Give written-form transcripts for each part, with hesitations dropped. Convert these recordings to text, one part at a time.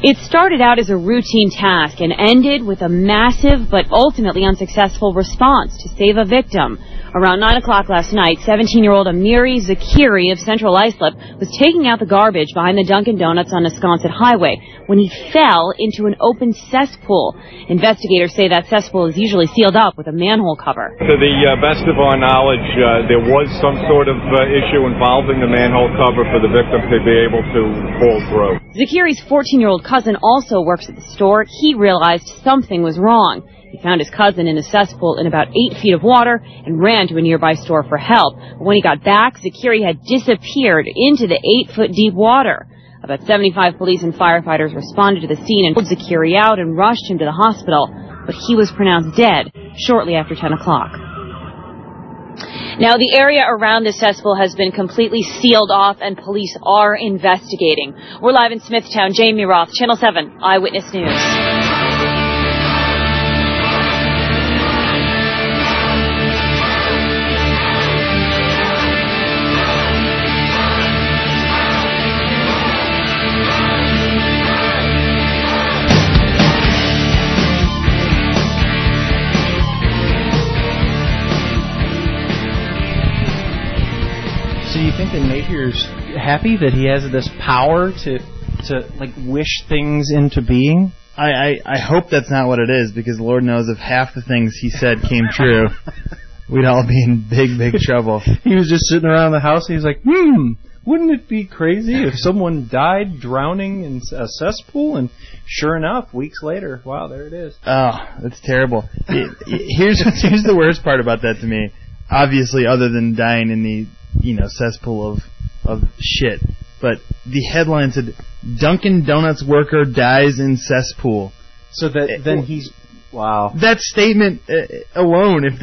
It started out as a routine task and ended with a massive but ultimately unsuccessful response to save a victim. Around 9 o'clock last night, 17-year-old Amiri Zakiri of Central Islip was taking out the garbage behind the Dunkin' Donuts on Wisconsin Highway when he fell into an open cesspool. Investigators say that cesspool is usually sealed up with a manhole cover. To the best of our knowledge, there was some sort of issue involving the manhole cover for the victim to be able to fall through. Zakiri's 14-year-old cousin also works at the store. He realized something was wrong. He found his cousin in a cesspool in about 8 feet of water and ran to a nearby store for help. But when he got back, Zakiri had disappeared into the 8-foot deep water. About 75 police and firefighters responded to the scene and pulled Zakiri out and rushed him to the hospital. But he was pronounced dead shortly after 10 o'clock. Now, the area around the cesspool has been completely sealed off and police are investigating. We're live in Smithtown. Jamie Roth, Channel 7 Eyewitness News. So you think that Napier's happy that he has this power to like wish things into being? I hope that's not what it is, because Lord knows if half the things he said came true, we'd all be in big trouble. He was just sitting around the house and he's like, wouldn't it be crazy if someone died drowning in a cesspool? And sure enough, weeks later, wow, there it is. Oh, that's terrible. Here's the worst part about that to me. Obviously, other than dying in the cesspool of shit. But the headline said, Dunkin' Donuts worker dies in cesspool. So that then he's... Wow. That statement alone, if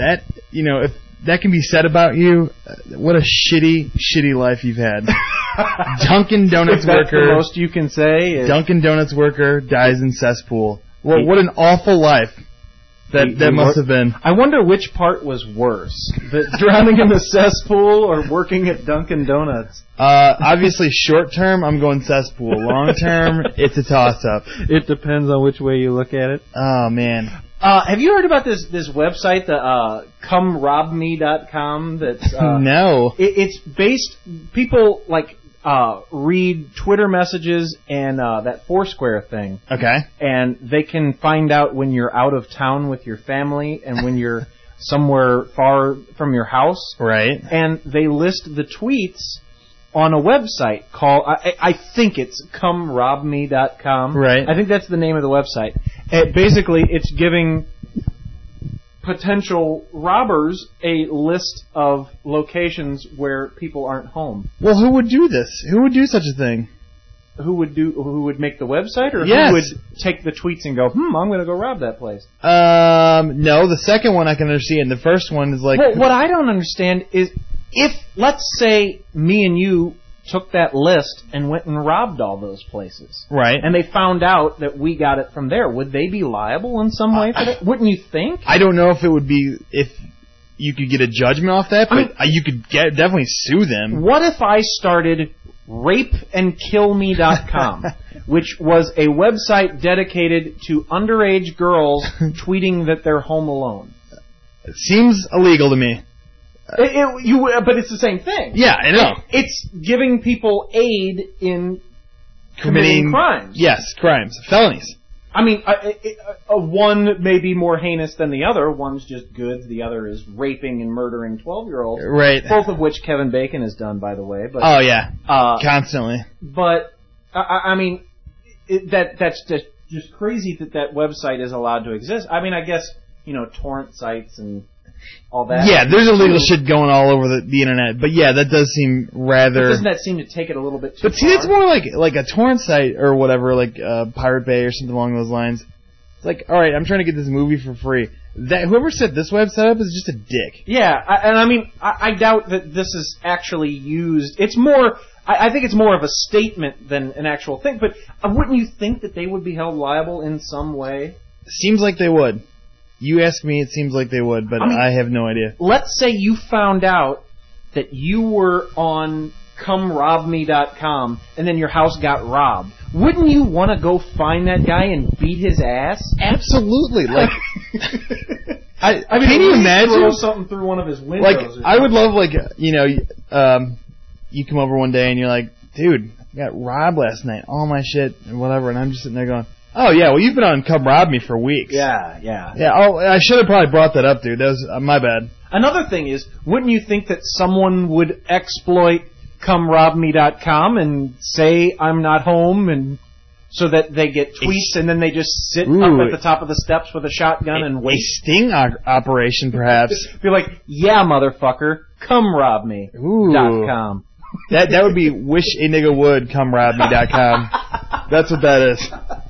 that can be said about you, what a shitty life you've had. Dunkin' Donuts worker... the most you can say? Dunkin' Donuts worker dies in cesspool. Well, what an awful life. That must have been. I wonder which part was worse, drowning in the cesspool or working at Dunkin' Donuts. Obviously, short term, I'm going cesspool. Long term, it's a toss-up. It depends on which way you look at it. Oh, man. Have you heard about this website, the ComeRobMe.com? That's no. It's based. People read Twitter messages and that Foursquare thing. Okay. And they can find out when you're out of town with your family and when you're somewhere far from your house. Right. And they list the tweets on a website called, I think it's ComeRobMe.com. Right. I think that's the name of the website. Basically, it's giving potential robbers a list of locations where people aren't home. Well, who would do this? Who would do such a thing? Who would make the website, or yes. Who would take the tweets and go, I'm going to go rob that place? No, the second one I can understand. The first one is like... Well, what I don't understand is if, let's say, me and you took that list and went and robbed all those places. Right. And they found out that we got it from there. Would they be liable in some way for that? Wouldn't you think? I don't know if it would be, if you could get a judgment off that, but you could definitely sue them. What if I started rapeandkillme.com, which was a website dedicated to underage girls tweeting that they're home alone? It seems illegal to me. But it's the same thing. Yeah, I know. It's giving people aid in committing crimes. Yes, crimes. Felonies. I mean, one may be more heinous than the other. One's just good. The other is raping and murdering 12-year-olds. Right. Both of which Kevin Bacon has done, by the way. But, oh, yeah. Constantly. But, I mean, that's just crazy that website is allowed to exist. I mean, I guess, torrent sites and all that. Yeah, there's illegal shit going all over the internet. But yeah, that does seem rather... But doesn't that seem to take it a little bit too far? But see, it's more like a torrent site or whatever, like Pirate Bay or something along those lines. It's like, alright, I'm trying to get this movie for free. Whoever set this website up is just a dick. Yeah, I doubt that this is actually used. It's more... I think it's more of a statement than an actual thing. But wouldn't you think that they would be held liable in some way? Seems like they would. You ask me, it seems like they would, but I have no idea. Let's say you found out that you were on ComeRobMe.com and then your house got robbed. wouldn't you want to go find that guy and beat his ass? Absolutely. Like, I mean, can you imagine throw something through one of his windows? Like, I would love, like, you come over one day and you're like, dude, I got robbed last night, all my shit and whatever, and I'm just sitting there going, oh yeah, well you've been on Come Rob Me for weeks. Yeah. Oh, I should have probably brought that up, dude. That was my bad. Another thing is, wouldn't you think that someone would exploit ComeRobMe.com and say I'm not home, and so that they get tweets and then they just sit up at the top of the steps with a shotgun and wait? A sting operation, perhaps. Be like, yeah, motherfucker, ComeRobMe.com. That would be wish a nigga would ComeRobMe.com. That's what that is.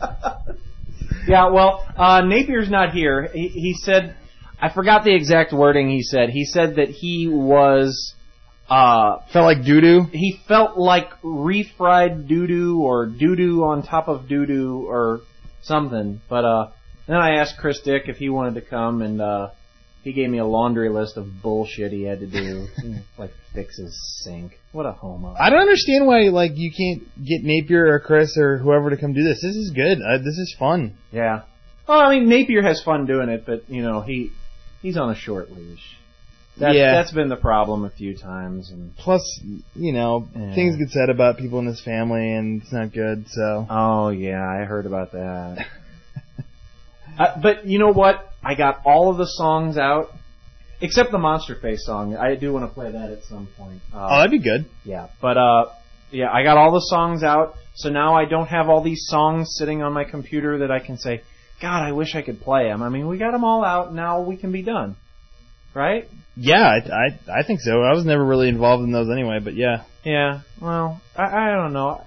Yeah, well, Napier's not here. He said, I forgot the exact wording he said. He said that he was... felt like doo-doo? He felt like refried doo-doo or doo-doo on top of doo-doo or something. But then I asked Chris Dick if he wanted to come, and he gave me a laundry list of bullshit he had to do. Like fix his sink. What a homo. I don't understand why like you can't get Napier or Chris or whoever to come do this. This is good. This is fun. Yeah. Well, I mean, Napier has fun doing it, but, you know, he's on a short leash. That's been the problem a few times. And plus, you know, things get said about people in his family, and it's not good, so... Oh, yeah, I heard about that. But you know what? I got all of the songs out, except the Monster Face song. I do want to play that at some point. Oh, that'd be good. Yeah, but yeah, I got all the songs out, so now I don't have all these songs sitting on my computer that I can say, God, I wish I could play them. I mean, we got them all out, now we can be done. Right? Yeah, I think so. I was never really involved in those anyway, but yeah. Yeah, well, I don't know.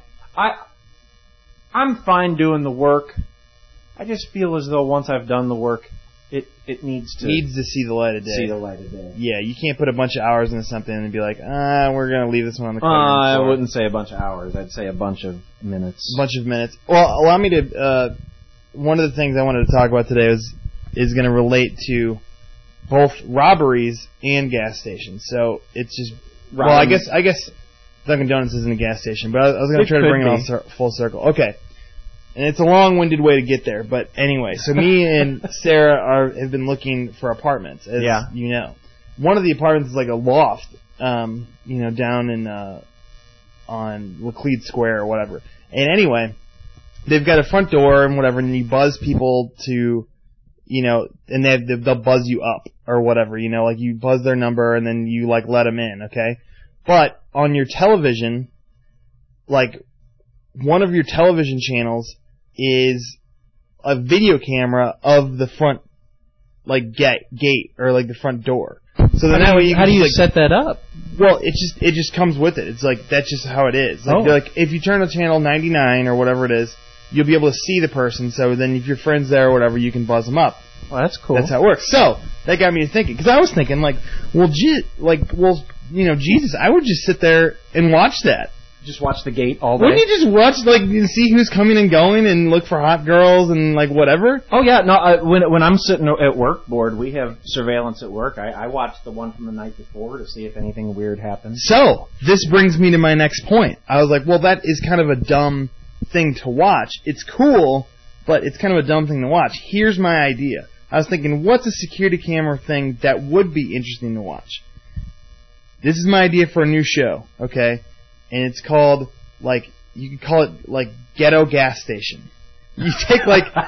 I'm fine doing the work. I just feel as though once I've done the work, it needs to see the light of day. See the light of day. Yeah, you can't put a bunch of hours into something and be like, we're going to leave this one on the cutting room floor. I wouldn't say a bunch of hours. I'd say a bunch of minutes. A bunch of minutes. Well, allow me to... one of the things I wanted to talk about today is going to relate to both robberies and gas stations. So it's just... Well, I guess Dunkin' Donuts isn't a gas station, but I was going to try to bring it all full circle. Okay. And it's a long-winded way to get there, but anyway. So me and Sarah have been looking for apartments, as you know. One of the apartments is like a loft, you know, down in on Laclede Square or whatever. And anyway, they've got a front door and whatever, and you buzz people to, you know, and they'll buzz you up or whatever, you know, like you buzz their number and then you like let them in, okay? But on your television, like one of your television channels is a video camera of the front, like gate or like the front door. So then that way how do you set that up? Well, it just comes with it. It's like that's just how it is. Like, like if you turn on channel 99 or whatever it is, you'll be able to see the person. So then if your friend's there or whatever, you can buzz them up. Well, that's cool. That's how it works. So that got me to thinking, because I was thinking like, well, you know, Jesus, I would just sit there and watch that. Just watch the gate all day? Wouldn't you just watch, like, see who's coming and going and look for hot girls and, like, whatever? Oh, yeah. No, when I'm sitting at work board, we have surveillance at work. I watch the one from the night before to see if anything weird happens. So, this brings me to my next point. I was like, well, that is kind of a dumb thing to watch. It's cool, but it's kind of a dumb thing to watch. Here's my idea. I was thinking, what's a security camera thing that would be interesting to watch? This is my idea for a new show, okay? And it's called, like, you could call it, like, Ghetto Gas Station. You get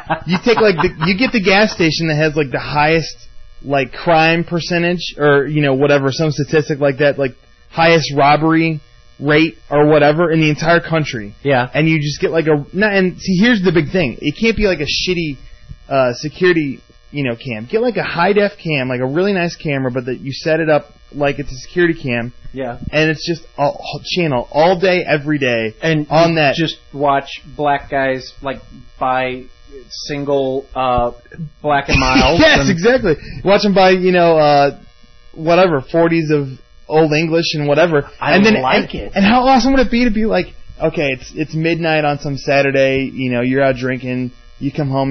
the gas station that has, like, the highest, like, crime percentage, or, you know, whatever, some statistic like that, like, highest robbery rate, or whatever, in the entire country. Yeah. And you just get, like, and see, here's the big thing. It can't be, like, a shitty, security, you know, cam. Get, like, a high-def cam, like, a really nice camera, but that you set it up like it's a security cam. Yeah. And it's just a channel all day, every day. And on that, just watch black guys like buy single Black and Miles. Yes, exactly. Watch them buy, you know, whatever 40s of Old English and whatever. And how awesome would it be to be like, okay, it's midnight on some Saturday. You know, you're out drinking. You come home, you're like,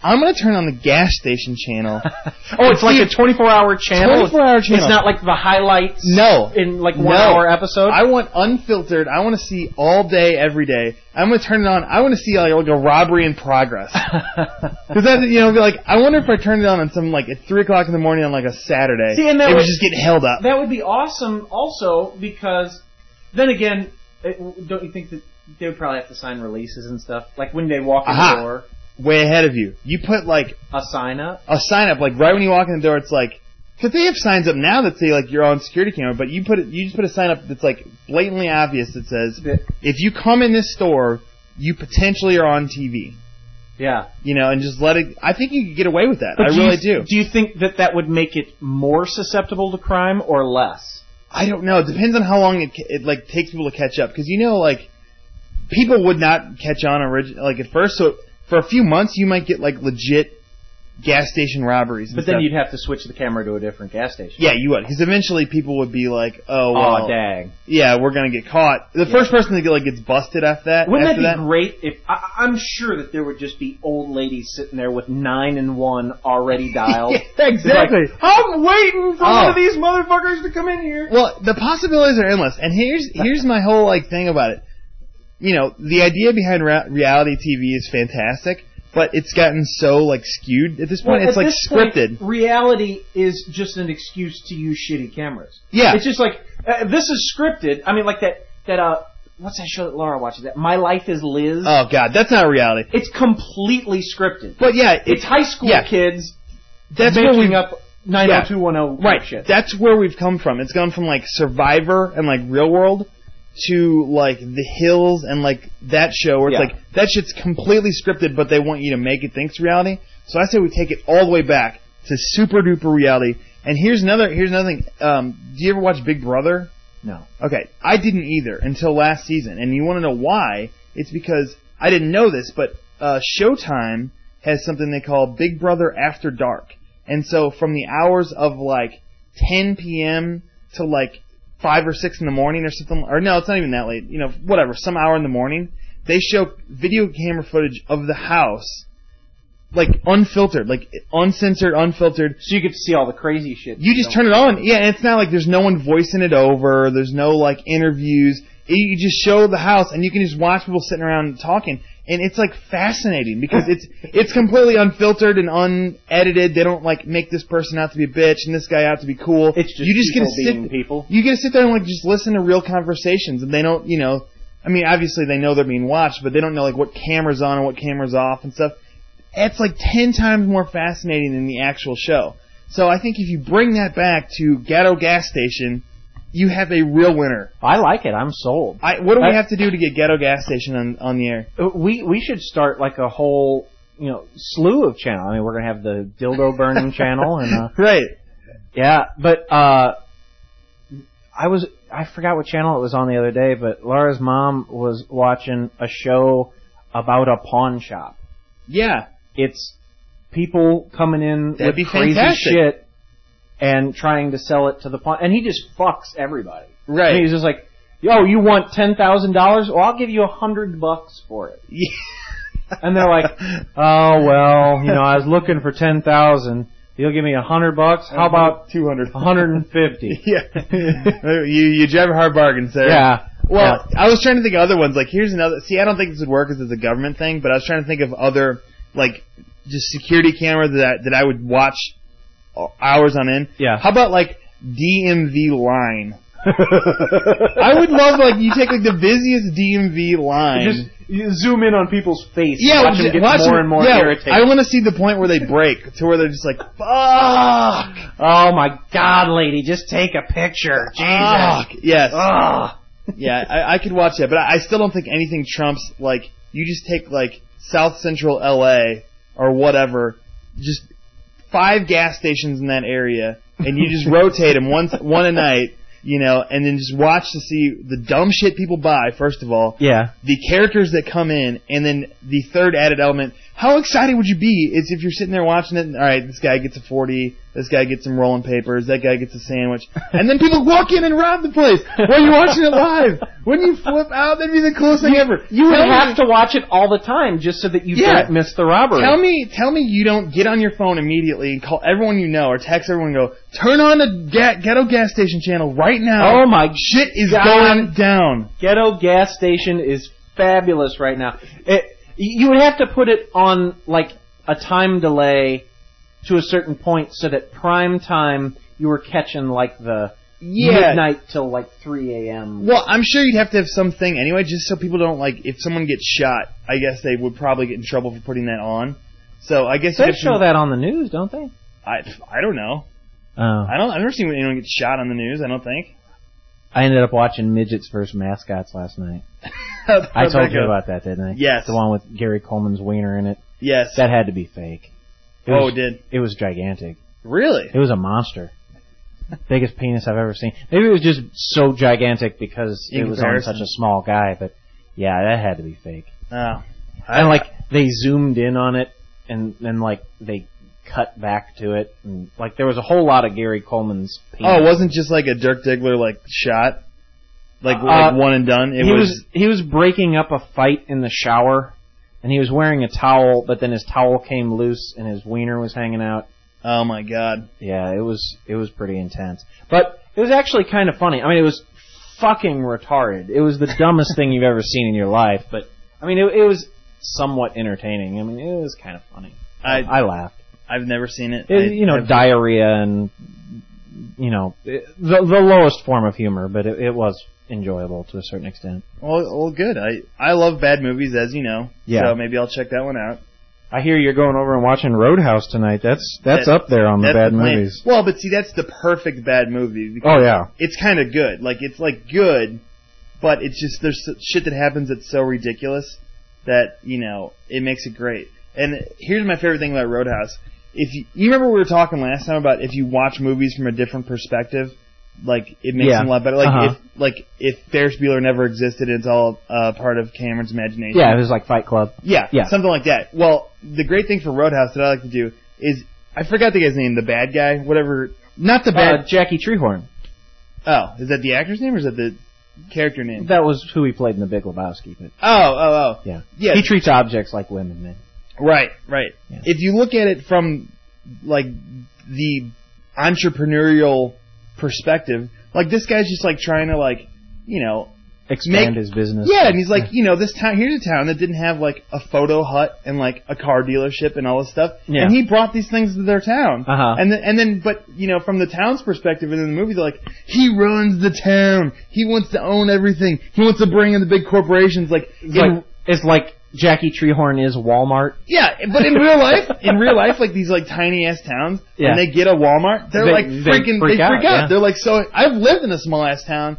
I'm going to turn on the gas station channel. It's like a 24-hour channel? 24-hour channel. It's not like the highlights in like 1 hour episode? I want unfiltered. I want to see all day, every day. I'm going to turn it on. I want to see like a robbery in progress. Because that, like, I wonder if I turned it on some, like, at 3 o'clock in the morning on, like, a Saturday. See, and that it was just getting held up. That would be awesome also because, then again, don't you think that they would probably have to sign releases and stuff? Like when they walk in the door. Way ahead of you. You put, like... A sign up? A sign up. Like, right when you walk in the door, it's like... Because they have signs up now that say, like, you're on security camera, but you just put a sign up that's, like, blatantly obvious that says, if you come in this store, you potentially are on TV. Yeah. And just let it... I think you could get away with that. I really do. Do you think that would make it more susceptible to crime or less? I don't know. It depends on how long it like, takes people to catch up. Because, like, people would not catch on at first, so... For a few months, you might get, like, legit gas station robberies. But then you'd have to switch the camera to a different gas station. Yeah, you would. Because eventually people would be like, oh, well. Oh, dang. Yeah, we're going to get caught. The first person that gets busted after that. Wouldn't that be great if... I'm sure that there would just be old ladies sitting there with 911 already dialed. Yeah, exactly. Like, I'm waiting for one of these motherfuckers to come in here. Well, the possibilities are endless. And here's my whole, like, thing about it. The idea behind reality TV is fantastic, but it's gotten so, like, skewed at this point. It's, like, scripted. Point, reality is just an excuse to use shitty cameras. Yeah. It's just like, this is scripted. I mean, like that what's that show that Laura watches? That My Life is Liz? Oh, God, that's not reality. It's completely scripted. But, yeah. It's high school kids that's making up 90210 right. shit. That's where we've come from. It's gone from, like, Survivor and, like, Real World to, like, The Hills and, like, that show where it's like, that shit's completely scripted, but they want you to make it think it's reality. So I say we take it all the way back to super duper reality. And here's another thing. Do you ever watch Big Brother? No. Okay. I didn't either until last season. And you want to know why? It's because I didn't know this, but Showtime has something they call Big Brother After Dark. And so from the hours of, like, 10 p.m. to, like, 5 or 6 in the morning or something, or no, it's not even that late, whatever, some hour in the morning, they show video camera footage of the house, like, unfiltered, like, uncensored, unfiltered. So you get to see all the crazy shit. You just turn it on, yeah, and it's not like there's no one voicing it over, there's no, like, interviews, you just show the house, and you can just watch people sitting around talking, and it's, like, fascinating, because it's completely unfiltered and unedited. They don't, like, make this person out to be a bitch and this guy out to be cool. It's just you just people being people. You get to sit there and, like, just listen to real conversations, and they don't, I mean, obviously they know they're being watched, but they don't know, like, what camera's on and what camera's off and stuff. It's, like, 10 times more fascinating than the actual show. So I think if you bring that back to Gatto Gas Station, you have a real winner. I like it. I'm sold. What do we have to do to get Gatto Gas Station on the air? We should start like a whole slew of channels. I mean, we're gonna have the dildo burning channel and right. Yeah, but I forgot what channel it was on the other day, but Laura's mom was watching a show about a pawn shop. Yeah, it's people coming in That'd with be crazy fantastic. shit and trying to sell it to the pawn, and he just fucks everybody. Right. I mean, he's just like, yo, you want $10,000? Well, I'll give you $100 for it. Yeah. And they're like, oh well, I was looking for 10,000. You'll give me $100? How about 200? 150? Yeah. you drive a hard bargain, sir. Yeah. Well, I was trying to think of other ones. Like, here's another. See, I don't think this would work as a government thing, but I was trying to think of other, like, just security cameras that I would watch hours on end. Yeah. How about, like, DMV line? I would love, like, you take, like, the busiest DMV line. You zoom in on people's face. Yeah, watch them get more and more irritated. I want to see the point where they break, to where they're just like, fuck! Oh my God, lady, just take a picture. Jesus. Fuck. Yes. Ugh. Yeah, I could watch that, but I still don't think anything trumps, like, you just take, like, South Central LA, or whatever, just 5 gas stations in that area, and you just rotate them one a night, and then just watch to see the dumb shit people buy, first of all. Yeah. The characters that come in, and then the third added element, how excited would you be is if you're sitting there watching it and, all right, this guy gets a 40, this guy gets some rolling papers, that guy gets a sandwich, and then people walk in and rob the place while you're watching it live. Wouldn't you flip out? That'd be the coolest thing ever. You would have to watch it all the time just so that you don't miss the robbery. Tell me you don't get on your phone immediately and call everyone you know or text everyone and go, turn on the Ghetto Gas Station channel right now. Oh my shit is going down. Ghetto Gas Station is fabulous right now. You would have to put it on like a time delay to a certain point so that prime time you were catching like the midnight till like 3 a.m. Well, I'm sure you'd have to have something anyway, just so people don't like. If someone gets shot, I guess they would probably get in trouble for putting that on. So I guess they show that on the news, don't they? I don't know. Oh. I've never seen anyone get shot on the news. I don't think. I ended up watching Midgets vs. Mascots last night. I told you about that, didn't I? Yes. The one with Gary Coleman's wiener in it. Yes. That had to be fake. It did? It was gigantic. Really? It was a monster. Biggest penis I've ever seen. Maybe it was just so gigantic because it was on such a small guy, but yeah, that had to be fake. Oh. And like, they zoomed in on it, and then like, they cut back to it, and like, there was a whole lot of Gary Coleman's penis. Oh, it wasn't just like a Dirk Diggler like shot? Like one and done? He was breaking up a fight in the shower, and he was wearing a towel, but then his towel came loose and his wiener was hanging out. Oh my god. Yeah, it was pretty intense. But it was actually kind of funny. I mean, it was fucking retarded. It was the dumbest thing you've ever seen in your life, but I mean, it was somewhat entertaining. I mean, it was kind of funny. I laughed. I've never seen it. Diarrhea and, the lowest form of humor, but it was enjoyable to a certain extent. Well, good. I love bad movies, as you know. Yeah. So maybe I'll check that one out. I hear you're going over and watching Roadhouse tonight. That's up there on the bad movies. Well, but see, that's the perfect bad movie. Oh, yeah. It's kind of good. Like, it's like good, but it's just, there's shit that happens that's so ridiculous that, it makes it great. And here's my favorite thing about Roadhouse. If you remember we were talking last time about if you watch movies from a different perspective, like, it makes them a lot better. Like, if Ferris Bueller never existed, it's all part of Cameron's imagination. Yeah, it was like Fight Club. Yeah, something like that. Well, the great thing for Roadhouse that I like to do is, I forgot the guy's name, the bad guy, whatever. Not the bad... Jackie Treehorn. Oh, is that the actor's name or is that the character name? That was who he played in The Big Lebowski. But Yeah. He treats objects like women, man. Right. Yeah. If you look at it from, like, the entrepreneurial perspective, like, this guy's just, like, trying to, like, expand his business. Yeah, and he's like, this town, here's a town that didn't have, like, a photo hut and, like, a car dealership and all this stuff. Yeah. And he brought these things to their town. Uh-huh. And then, but, from the town's perspective and in the movie, they're like, he runs the town. He wants to own everything. He wants to bring in the big corporations. Like, it's like Jackie Treehorn is Walmart. Yeah, but in real life, like these like tiny ass towns, when they get a Walmart, they're they freak out. Yeah. They're like, so I've lived in a small ass town,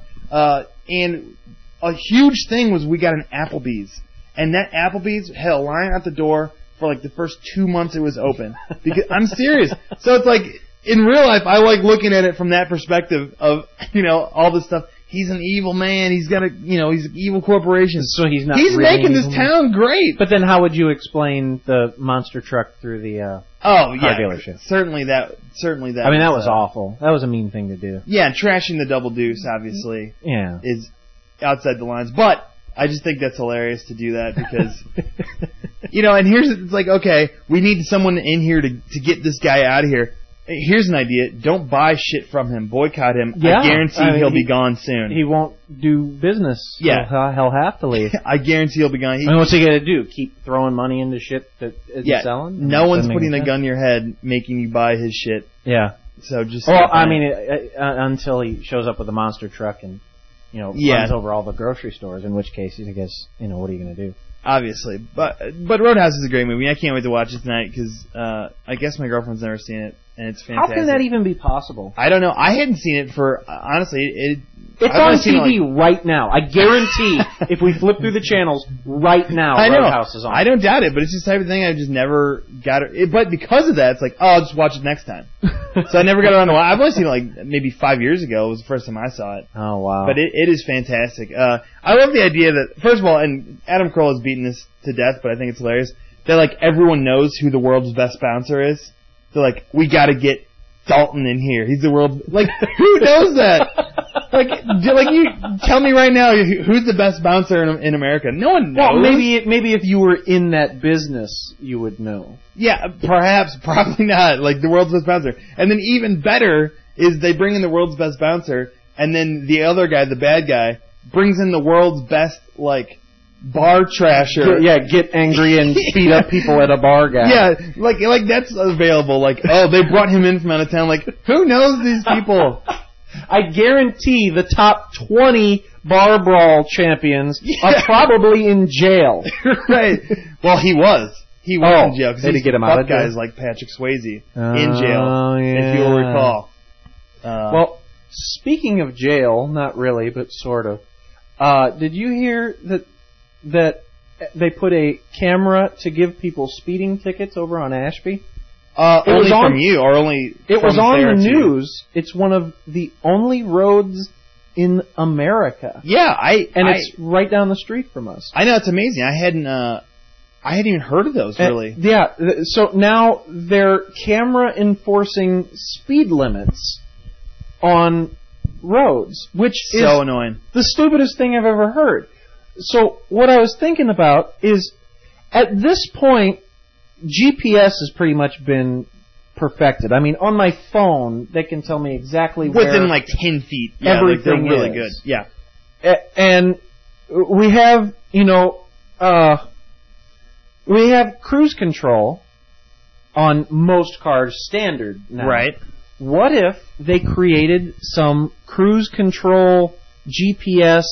and a huge thing was we got an Applebee's, and that Applebee's had a line at the door for like the first 2 months it was open. Because I'm serious. So it's like in real life, I like looking at it from that perspective of all this stuff. He's an evil man. He's got he's an evil corporation. So he's not. He's really making this town great. But then, how would you explain the monster truck through the car dealership? Certainly that. I mean, that was awful. That was a mean thing to do. Yeah, trashing the Double Deuce obviously. Yeah. Is outside the lines, but I just think that's hilarious to do that because and it's like, okay, we need someone in here to get this guy out of here. Here's an idea. Don't buy shit from him. Boycott him. Yeah, I guarantee he'll be gone soon. He won't do business. Yeah. He'll have to leave. I guarantee he'll be gone. What's he going to do? Keep throwing money into shit that isn't selling? No one's putting a gun to your head making you buy his shit. Yeah. So just... Well, I mean, until he shows up with a monster truck and, runs over all the grocery stores, in which case, I guess, what are you going to do? Obviously. But Roadhouse is a great movie. I can't wait to watch it tonight because I guess my girlfriend's never seen it. And it's fantastic. How can that even be possible? I don't know. I hadn't seen it for, honestly, It's on TV right now. I guarantee if we flip through the channels right now, Roadhouse is on. I don't doubt it, but it's just the type of thing I just never got it. But because of that, it's like, I'll just watch it next time. So I never got around to I've only seen it like maybe 5 years ago. It was the first time I saw it. Oh, wow. But it is fantastic. I love the idea that, first of all, and Adam Carolla has beaten this to death, but I think it's hilarious, that like everyone knows who the world's best bouncer is. They're like, we gotta get Dalton in here. He's the world. Like, who knows that? Like you tell me right now, who's the best bouncer in America? No one knows. Well, maybe if you were in that business, you would know. Yeah, perhaps, probably not. Like the world's best bouncer, and then even better is they bring in the world's best bouncer, and then the other guy, the bad guy, brings in the world's best like bar trasher. Yeah, get angry and beat up people at a bar guy. Yeah, like that's available. Like, oh, they brought him in from out of town. Like, who knows these people? I guarantee the top 20 bar brawl champions are probably in jail. Right. Well, he was. He was in jail. They had to get him out of jail. Guys like Patrick Swayze in jail, if you'll recall. Well, speaking of jail, not really, but sort of. Did you hear that they put a camera to give people speeding tickets over on Ashby? Only from you, or only it was on the news. It's one of the only roads in America. Yeah, it's right down the street from us. I know, it's amazing. I hadn't even heard of those, really. Yeah, so now they're camera enforcing speed limits on roads, which is so annoying. The stupidest thing I've ever heard. So what I was thinking about is, at this point, GPS has pretty much been perfected. I mean, on my phone, they can tell me exactly where... Within like 10 feet. Yeah, everything like they're really is. Good. Yeah. And we have, we have cruise control on most cars standard now. Right. What if they created some cruise control GPS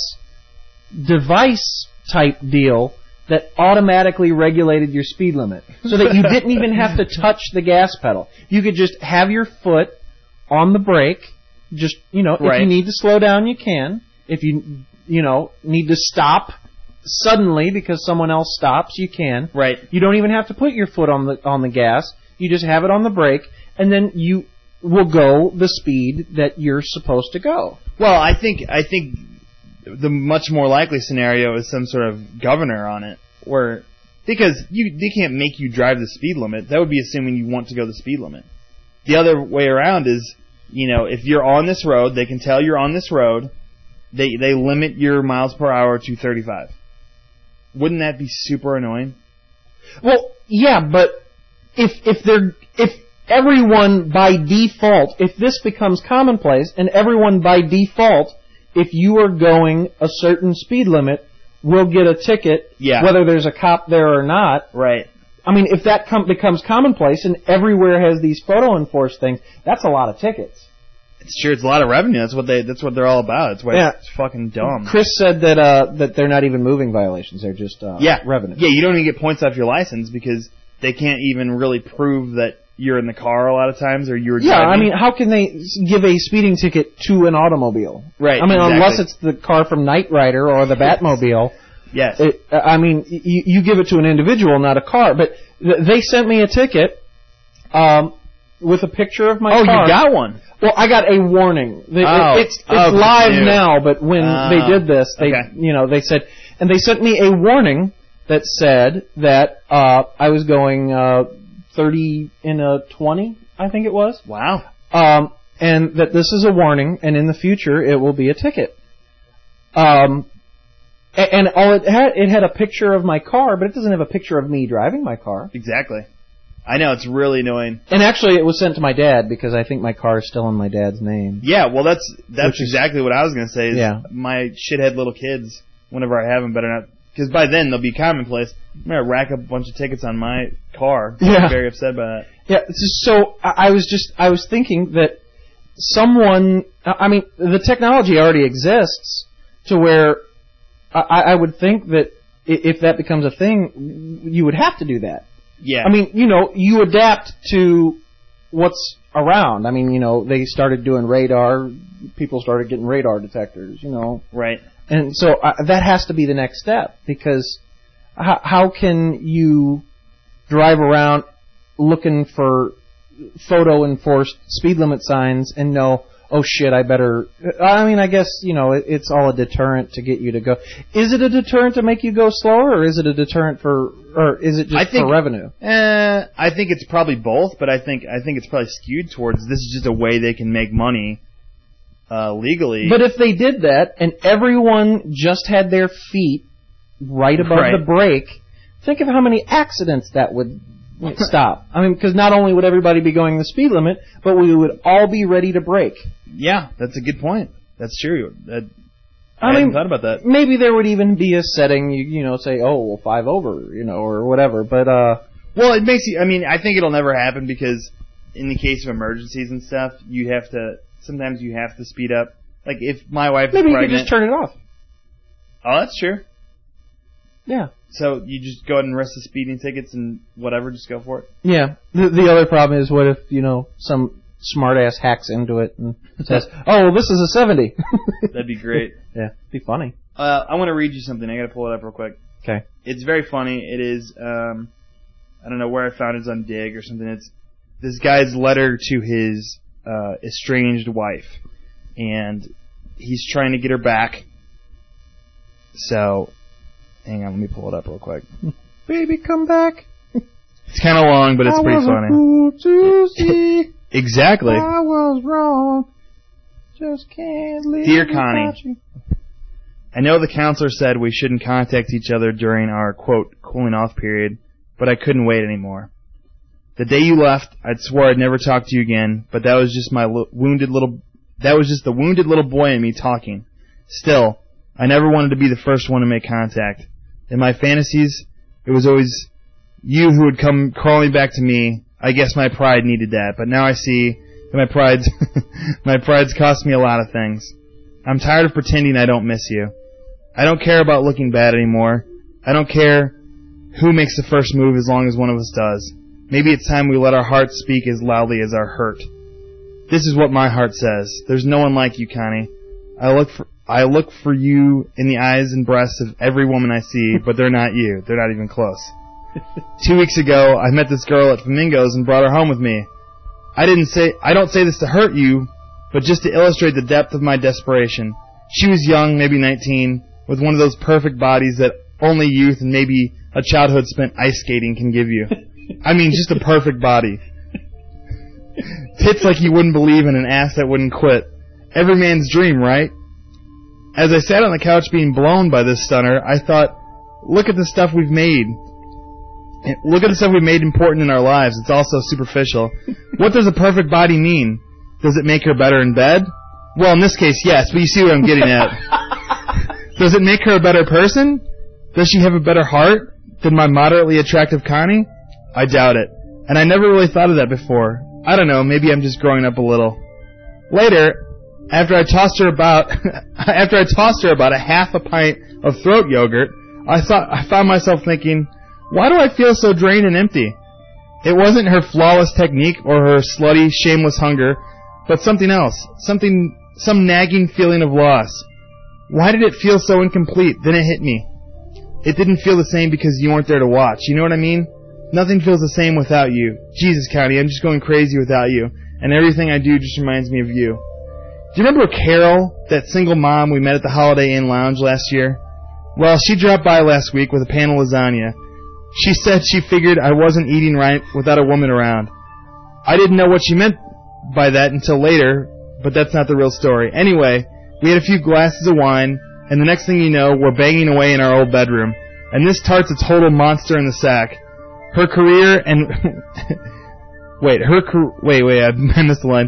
device type deal that automatically regulated your speed limit, so that you didn't even have to touch the gas pedal? You could just have your foot on the brake. Just, if you need to slow down, you can. If you need to stop suddenly because someone else stops, you can. Right. You don't even have to put your foot on the gas. You just have it on the brake, and then you will go the speed that you're supposed to go. Well, I think the much more likely scenario is some sort of governor on it, because they can't make you drive the speed limit. That would be assuming you want to go the speed limit. The other way around is, if you're on this road, they can tell you're on this road. They limit your miles per hour to 35. Wouldn't that be super annoying? Well, yeah, but if everyone by default, if this becomes commonplace and everyone by default, if you are going a certain speed limit, will get a ticket, whether there's a cop there or not. Right. I mean, if that becomes commonplace and everywhere has these photo enforced things, that's a lot of tickets. It's sure, it's a lot of revenue. That's what they're all about. It's why it's fucking dumb. Chris said that they're not even moving violations; they're just revenue. Yeah, you don't even get points off your license because they can't even really prove that you're in the car a lot of times, or you're driving. Yeah, I mean, how can they give a speeding ticket to an automobile? Right. I mean, unless it's the car from Knight Rider or the Batmobile. Yes. You give it to an individual, not a car. But they sent me a ticket with a picture of my car. Oh, you got one? Well, I got a warning. It's live now, but when they did this, they said, and they sent me a warning that said that I was going 30 in a 20, I think it was. Wow. And that this is a warning, and in the future it will be a ticket. And all it had a picture of my car, but it doesn't have a picture of me driving my car. Exactly. I know, it's really annoying. And actually, it was sent to my dad because I think my car is still in my dad's name. Yeah, well, that's exactly what I was going to say. Is my shithead little kids, whenever I have them, better not, because by then they'll be commonplace. I'm going to rack up a bunch of tickets on my car. I'm very upset by that. Yeah, so I was thinking that someone, I mean, the technology already exists to where I would think that if that becomes a thing, you would have to do that. Yeah. I mean, you adapt to what's around. I mean, they started doing radar. People started getting radar detectors, Right. And so that has to be the next step, because how can you drive around looking for photo-enforced speed limit signs and know, oh shit, I better... I mean, I guess, it's all a deterrent to get you to go. Is it a deterrent to make you go slower, or is it a deterrent or is it just for revenue? I think it's probably both, but I think it's probably skewed towards this is just a way they can make money legally. But if they did that and everyone just had their feet right above the brake, think of how many accidents that would stop. I mean, because not only would everybody be going the speed limit, but we would all be ready to brake. Yeah, that's a good point. That's true. I hadn't thought about that. Maybe there would even be a setting, say, 5 over, or whatever. But well, it makes you. I mean, I think it'll never happen because in the case of emergencies and stuff, sometimes you have to speed up. Like if my wife is pregnant, maybe you could just turn it off. Oh, that's true. Yeah. So you just go ahead and risk the speeding tickets and whatever, just go for it? Yeah. The other problem is, what if, some smart-ass hacks into it and says, oh, well, this is a 70. That'd be great. Yeah, it'd be funny. I want to read you something. I got to pull it up real quick. Okay. It's very funny. It is, I don't know where I found it. It's on Dig or something. It's this guy's letter to his estranged wife. And he's trying to get her back. So... hang on, let me pull it up real quick. Baby, come back. It's kind of long, but it's pretty funny. Fool to see. Exactly. I was wrong. Just can't live. Dear Connie, I know the counselor said we shouldn't contact each other during our, quote, cooling off period, but I couldn't wait anymore. The day you left, I'd swore I'd never talk to you again, but that was just the wounded little boy in me talking. Still, I never wanted to be the first one to make contact. In my fantasies, it was always you who would come crawling back to me. I guess my pride needed that, but now I see that my pride's cost me a lot of things. I'm tired of pretending I don't miss you. I don't care about looking bad anymore. I don't care who makes the first move as long as one of us does. Maybe it's time we let our hearts speak as loudly as our hurt. This is what my heart says. There's no one like you, Connie. I look for you in the eyes and breasts of every woman I see, but they're not you. They're not even close. 2 weeks ago, I met this girl at Flamingos and brought her home with me. I don't say this to hurt you, but just to illustrate the depth of my desperation. She was young, maybe 19, with one of those perfect bodies that only youth and maybe a childhood spent ice skating can give you. I mean, just a perfect body. Tits like you wouldn't believe in, an ass that wouldn't quit. Every man's dream, right? As I sat on the couch being blown by this stunner, I thought, look at the stuff we've made. Look at the stuff we've made important in our lives. It's all so superficial. What does a perfect body mean? Does it make her better in bed? Well, in this case, yes, but you see what I'm getting at. Does it make her a better person? Does she have a better heart than my moderately attractive Connie? I doubt it. And I never really thought of that before. I don't know, maybe I'm just growing up a little. Later, after I tossed her about a half a pint of throat yogurt, I found myself thinking, why do I feel so drained and empty? It wasn't her flawless technique or her slutty, shameless hunger, but something else, some nagging feeling of loss. Why did it feel so incomplete? Then it hit me. It didn't feel the same because you weren't there to watch. You know what I mean? Nothing feels the same without you. Jesus, Connie, I'm just going crazy without you, and everything I do just reminds me of you. Do you remember Carol, that single mom we met at the Holiday Inn Lounge last year? Well, she dropped by last week with a pan of lasagna. She said she figured I wasn't eating right without a woman around. I didn't know what she meant by that until later, but that's not the real story. Anyway, we had a few glasses of wine, and the next thing you know, we're banging away in our old bedroom. And this tart's a total monster in the sack. Her career and... Wait, I missed the line.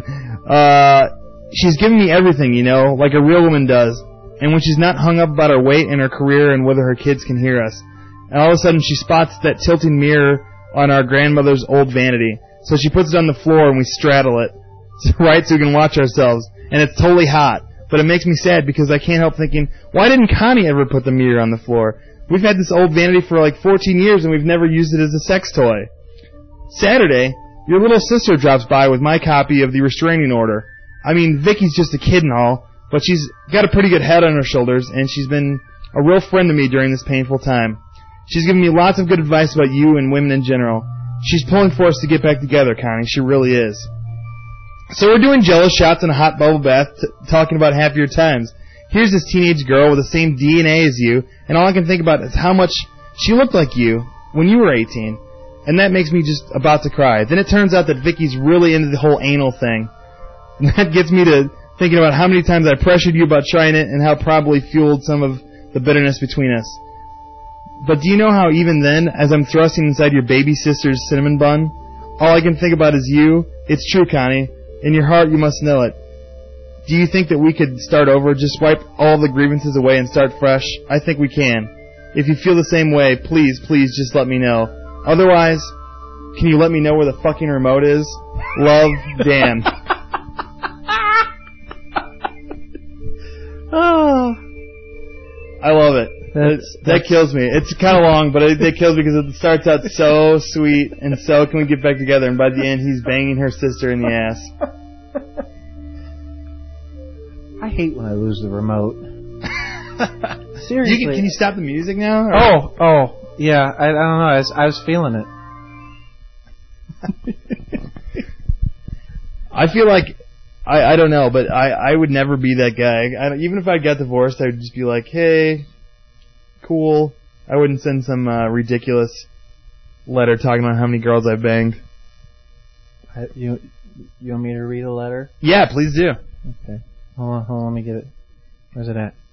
She's giving me everything, like a real woman does. And when she's not hung up about her weight and her career and whether her kids can hear us. And all of a sudden she spots that tilting mirror on our grandmother's old vanity. So she puts it on the floor and we straddle it. Right, so we can watch ourselves. And it's totally hot. But it makes me sad because I can't help thinking, why didn't Connie ever put the mirror on the floor? We've had this old vanity for like 14 years and we've never used it as a sex toy. Saturday, Your little sister drops by with my copy of the restraining order. I mean, Vicky's just a kid and all, but she's got a pretty good head on her shoulders, and she's been a real friend to me during this painful time. She's given me lots of good advice about you and women in general. She's pulling for us to get back together, Connie. She really is. So we're doing Jello shots in a hot bubble bath, talking about happier times. Here's this teenage girl with the same DNA as you, and all I can think about is how much she looked like you when you were 18. And that makes me just about to cry. Then it turns out that Vicky's really into the whole anal thing. And that gets me to thinking about how many times I pressured you about trying it and how probably fueled some of the bitterness between us. But do you know how even then, as I'm thrusting inside your baby sister's cinnamon bun, all I can think about is you? It's true, Connie. In your heart, you must know it. Do you think that we could start over, just wipe all the grievances away and start fresh? I think we can. If you feel the same way, please, please just let me know. Otherwise, can you let me know where the fucking remote is? Love, Dan. Oh, I love it. That kills me. It's kind of long, but it kills me because it starts out so sweet and so can we get back together, and by the end he's banging her sister in the ass. I hate when I lose the remote. Seriously. Can you stop the music now? Oh, yeah. I don't know. I was feeling it. I feel like I don't know, but I would never be that guy. Even if I got divorced, I would just be like, hey, cool. I wouldn't send some ridiculous letter talking about how many girls I've banged. You want me to read a letter? Yeah, please do. Okay. Hold on, let me get it. Where's it at?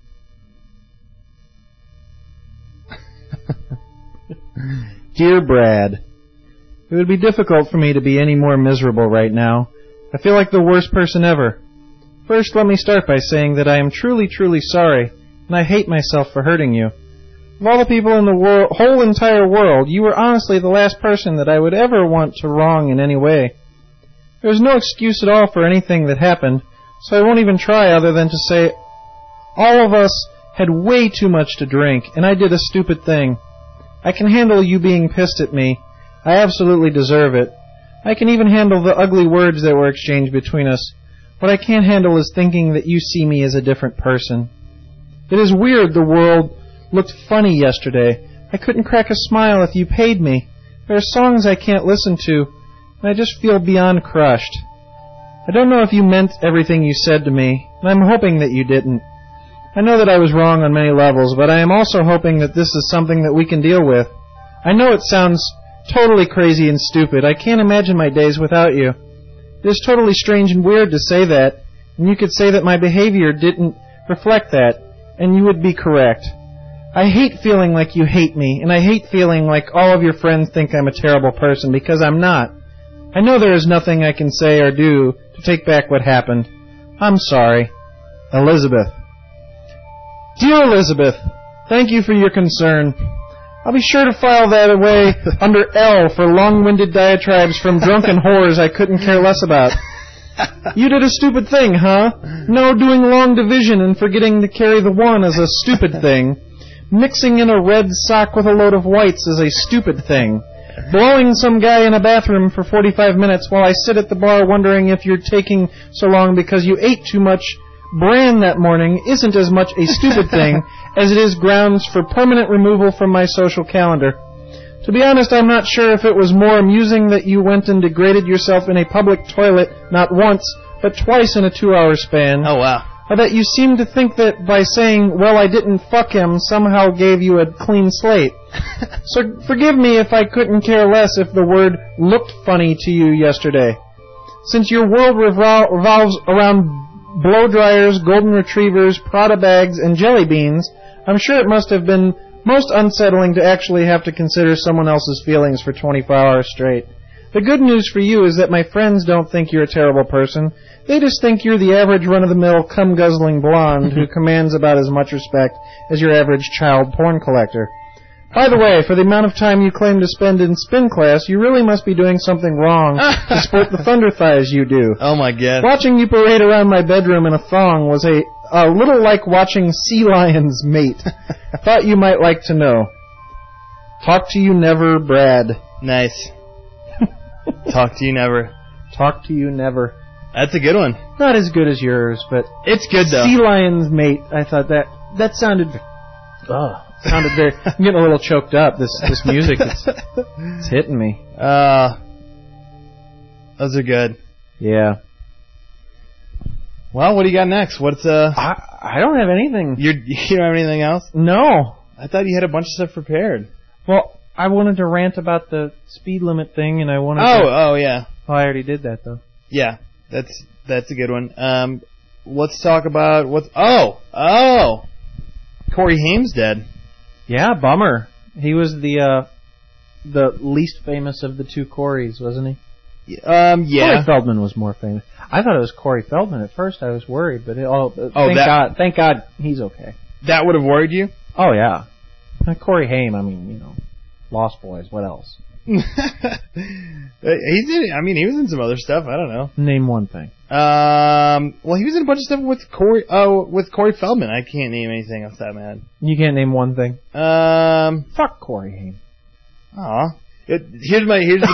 Dear Brad, it would be difficult for me to be any more miserable right now. I feel like the worst person ever. First, let me start by saying that I am truly, truly sorry, and I hate myself for hurting you. Of all the people in the whole entire world, you were honestly the last person that I would ever want to wrong in any way. There's no excuse at all for anything that happened, so I won't even try other than to say all of us had way too much to drink, and I did a stupid thing. I can handle you being pissed at me. I absolutely deserve it. I can even handle the ugly words that were exchanged between us. What I can't handle is thinking that you see me as a different person. It is weird the world looked funny yesterday. I couldn't crack a smile if you paid me. There are songs I can't listen to, and I just feel beyond crushed. I don't know if you meant everything you said to me, and I'm hoping that you didn't. I know that I was wrong on many levels, but I am also hoping that this is something that we can deal with. I know it sounds totally crazy and stupid. I can't imagine my days without you. It is totally strange and weird to say that, and you could say that my behavior didn't reflect that, and you would be correct. I hate feeling like you hate me, and I hate feeling like all of your friends think I'm a terrible person, because I'm not. I know there is nothing I can say or do to take back what happened. I'm sorry. Elizabeth. Dear Elizabeth, thank you for your concern. I'll be sure to file that away under L for long-winded diatribes from drunken whores I couldn't care less about. You did a stupid thing, huh? No, doing long division and forgetting to carry the one is a stupid thing. Mixing in a red sock with a load of whites is a stupid thing. Blowing some guy in a bathroom for 45 minutes while I sit at the bar wondering if you're taking so long because you ate too much bran that morning isn't as much a stupid thing as it is grounds for permanent removal from my social calendar. To be honest, I'm not sure if it was more amusing that you went and degraded yourself in a public toilet not once, but twice in a 2-hour span. Oh, wow. Or that you seemed to think that by saying, well, I didn't fuck him, somehow gave you a clean slate. So forgive me if I couldn't care less if the word looked funny to you yesterday. Since your world revolves around blow dryers, golden retrievers, Prada bags, and jelly beans, I'm sure it must have been most unsettling to actually have to consider someone else's feelings for 24 hours straight. The good news for you is that my friends don't think you're a terrible person. They just think you're the average run-of-the-mill, cum-guzzling blonde who commands about as much respect as your average child porn collector. By the way, for the amount of time you claim to spend in spin class, you really must be doing something wrong to sport the thunder thighs you do. Oh, my God. Watching you parade around my bedroom in a thong was a little like watching sea lions mate. Thought you might like to know. Talk to you never, Brad. Nice. Talk to you never. Talk to you never. That's a good one. Not as good as yours, but it's good though. Sea Lion's Mate. I thought that sounded. Sounded very. I'm getting a little choked up. This music, it's hitting me. Those are good. Yeah. Well, what do you got next? What's I don't have anything. You don't have anything else? No. I thought you had a bunch of stuff prepared. Well, I wanted to rant about the speed limit thing, and I wanted. Oh yeah. Oh, I already did that though. Yeah, that's a good one. Let's talk about what's. Oh, Corey Haim's dead. Yeah, bummer. He was the least famous of the two Coreys, wasn't he? Yeah. Corey Feldman was more famous. I thought it was Corey Feldman at first. I was worried, but thank God he's okay. That would have worried you? Oh yeah. Corey Haim, I mean, Lost Boys. What else? He was in some other stuff. I don't know. Name one thing. Well, he was in a bunch of stuff with Corey Feldman. I can't name anything off that, man. You can't name one thing. Fuck Corey Haim. Aw. Here's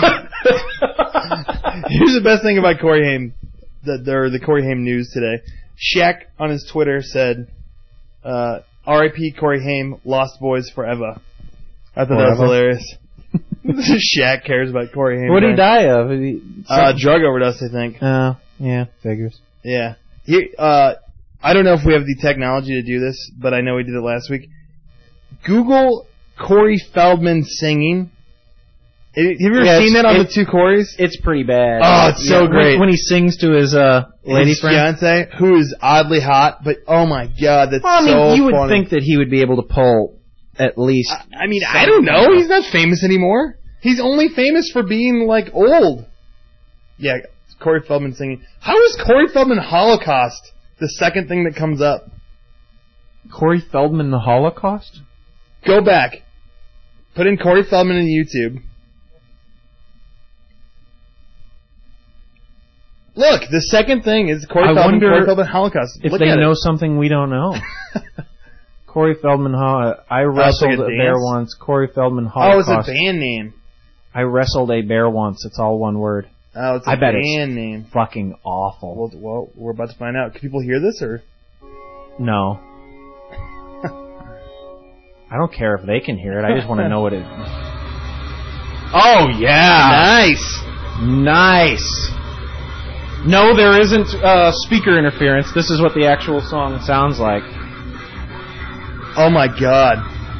the best thing about Corey Haim. The Corey Haim news today. Shaq on his Twitter said, "R.I.P. Corey Haim, Lost Boys forever." I thought that was hilarious. Shaq cares about Corey Haim. What did he die of? Drug overdose, I think. Oh, yeah, figures. Yeah. I don't know if we have the technology to do this, but I know we did it last week. Google Corey Feldman singing. Have you ever seen that on the two Coreys? It's pretty bad. Oh, it's so great. When he sings to his lady friend. Fiance, who is oddly hot, but oh my God, that's so funny. You would think that he would be able to pull at least. I don't know. He's not famous anymore. He's only famous for being, old. Yeah, Corey Feldman singing. How is Corey Feldman Holocaust the second thing that comes up? Corey Feldman the Holocaust? Go back. Put in Corey Feldman in YouTube. Look, the second thing is Corey Feldman Holocaust. If they know something we don't know. Corey Feldman I wrestled a bear once. Corey Feldman Holocaust. Oh, it's a band name. I wrestled a bear once. It's all one word. Oh, it's a band name. Fucking awful. Well, we're about to find out. Can people hear this or? No. I don't care if they can hear it. I just want to know what it is. Oh, yeah. Nice. No, there isn't speaker interference. This is what the actual song sounds like. Oh, my God.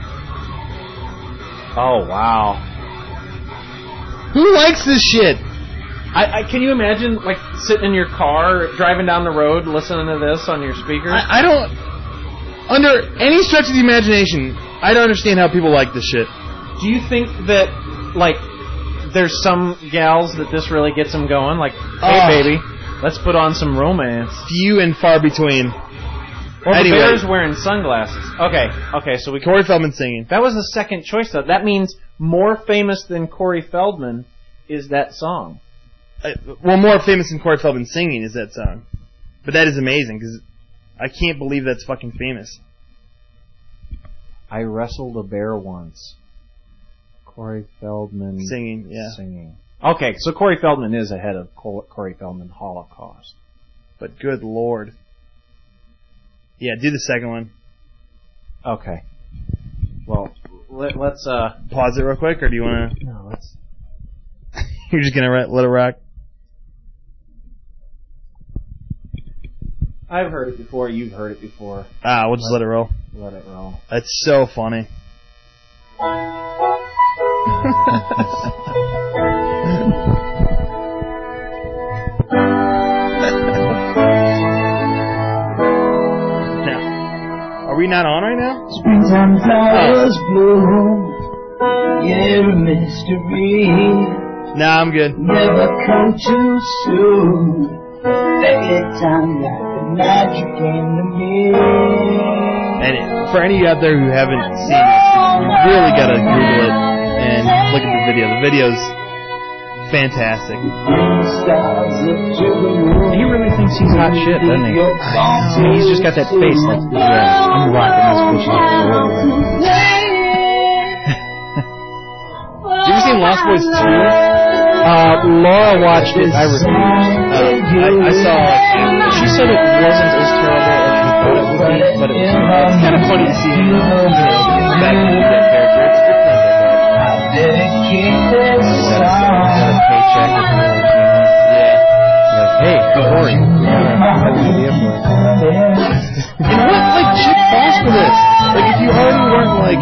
Oh, wow. Who likes this shit? Can you imagine, sitting in your car, driving down the road, listening to this on your speaker? I don't... Under any stretch of the imagination, I don't understand how people like this shit. Do you think that, there's some gals that this really gets them going? Hey, baby, let's put on some romance. Few and far between. Well, anyway. The bear's wearing sunglasses. Okay, so we... Corey Feldman singing. That was the second choice, though. That means more famous than Corey Feldman is that song. More famous than Corey Feldman singing is that song. But that is amazing, because I can't believe that's fucking famous. I wrestled a bear once. Corey Feldman... Singing, yeah. Singing. Okay, so Corey Feldman is ahead of Corey Feldman Holocaust. But good Lord. Yeah, do the second one. Okay. Well, let's pause it real quick, or do you want to... No, let's... You're just going to let it rock? I've heard it before, you've heard it before. We'll just let it roll. Let it roll. That's so funny. Now, are we not on right now? Springtime flowers bloom, you're a mystery. Nah, I'm good. Never come too soon. Bedtime like the magic came to me. And for any of you out there who haven't seen this, you really gotta Google it and look at the video. The video's fantastic. He really thinks he's hot shit, doesn't he? I mean, he's just got that face I'm rocking this bitch. Have you ever seen Lost Boys 2? Laura watched it. I refused. I saw it. She said it wasn't as terrible as she thought it would be, but it's Kind of funny to see him, back into that character. It's not that bad. got a paycheck with rules, Yeah. Hey, Corey, I have an idea for it. And what, like, chick falls for this? Like, if you already weren't like,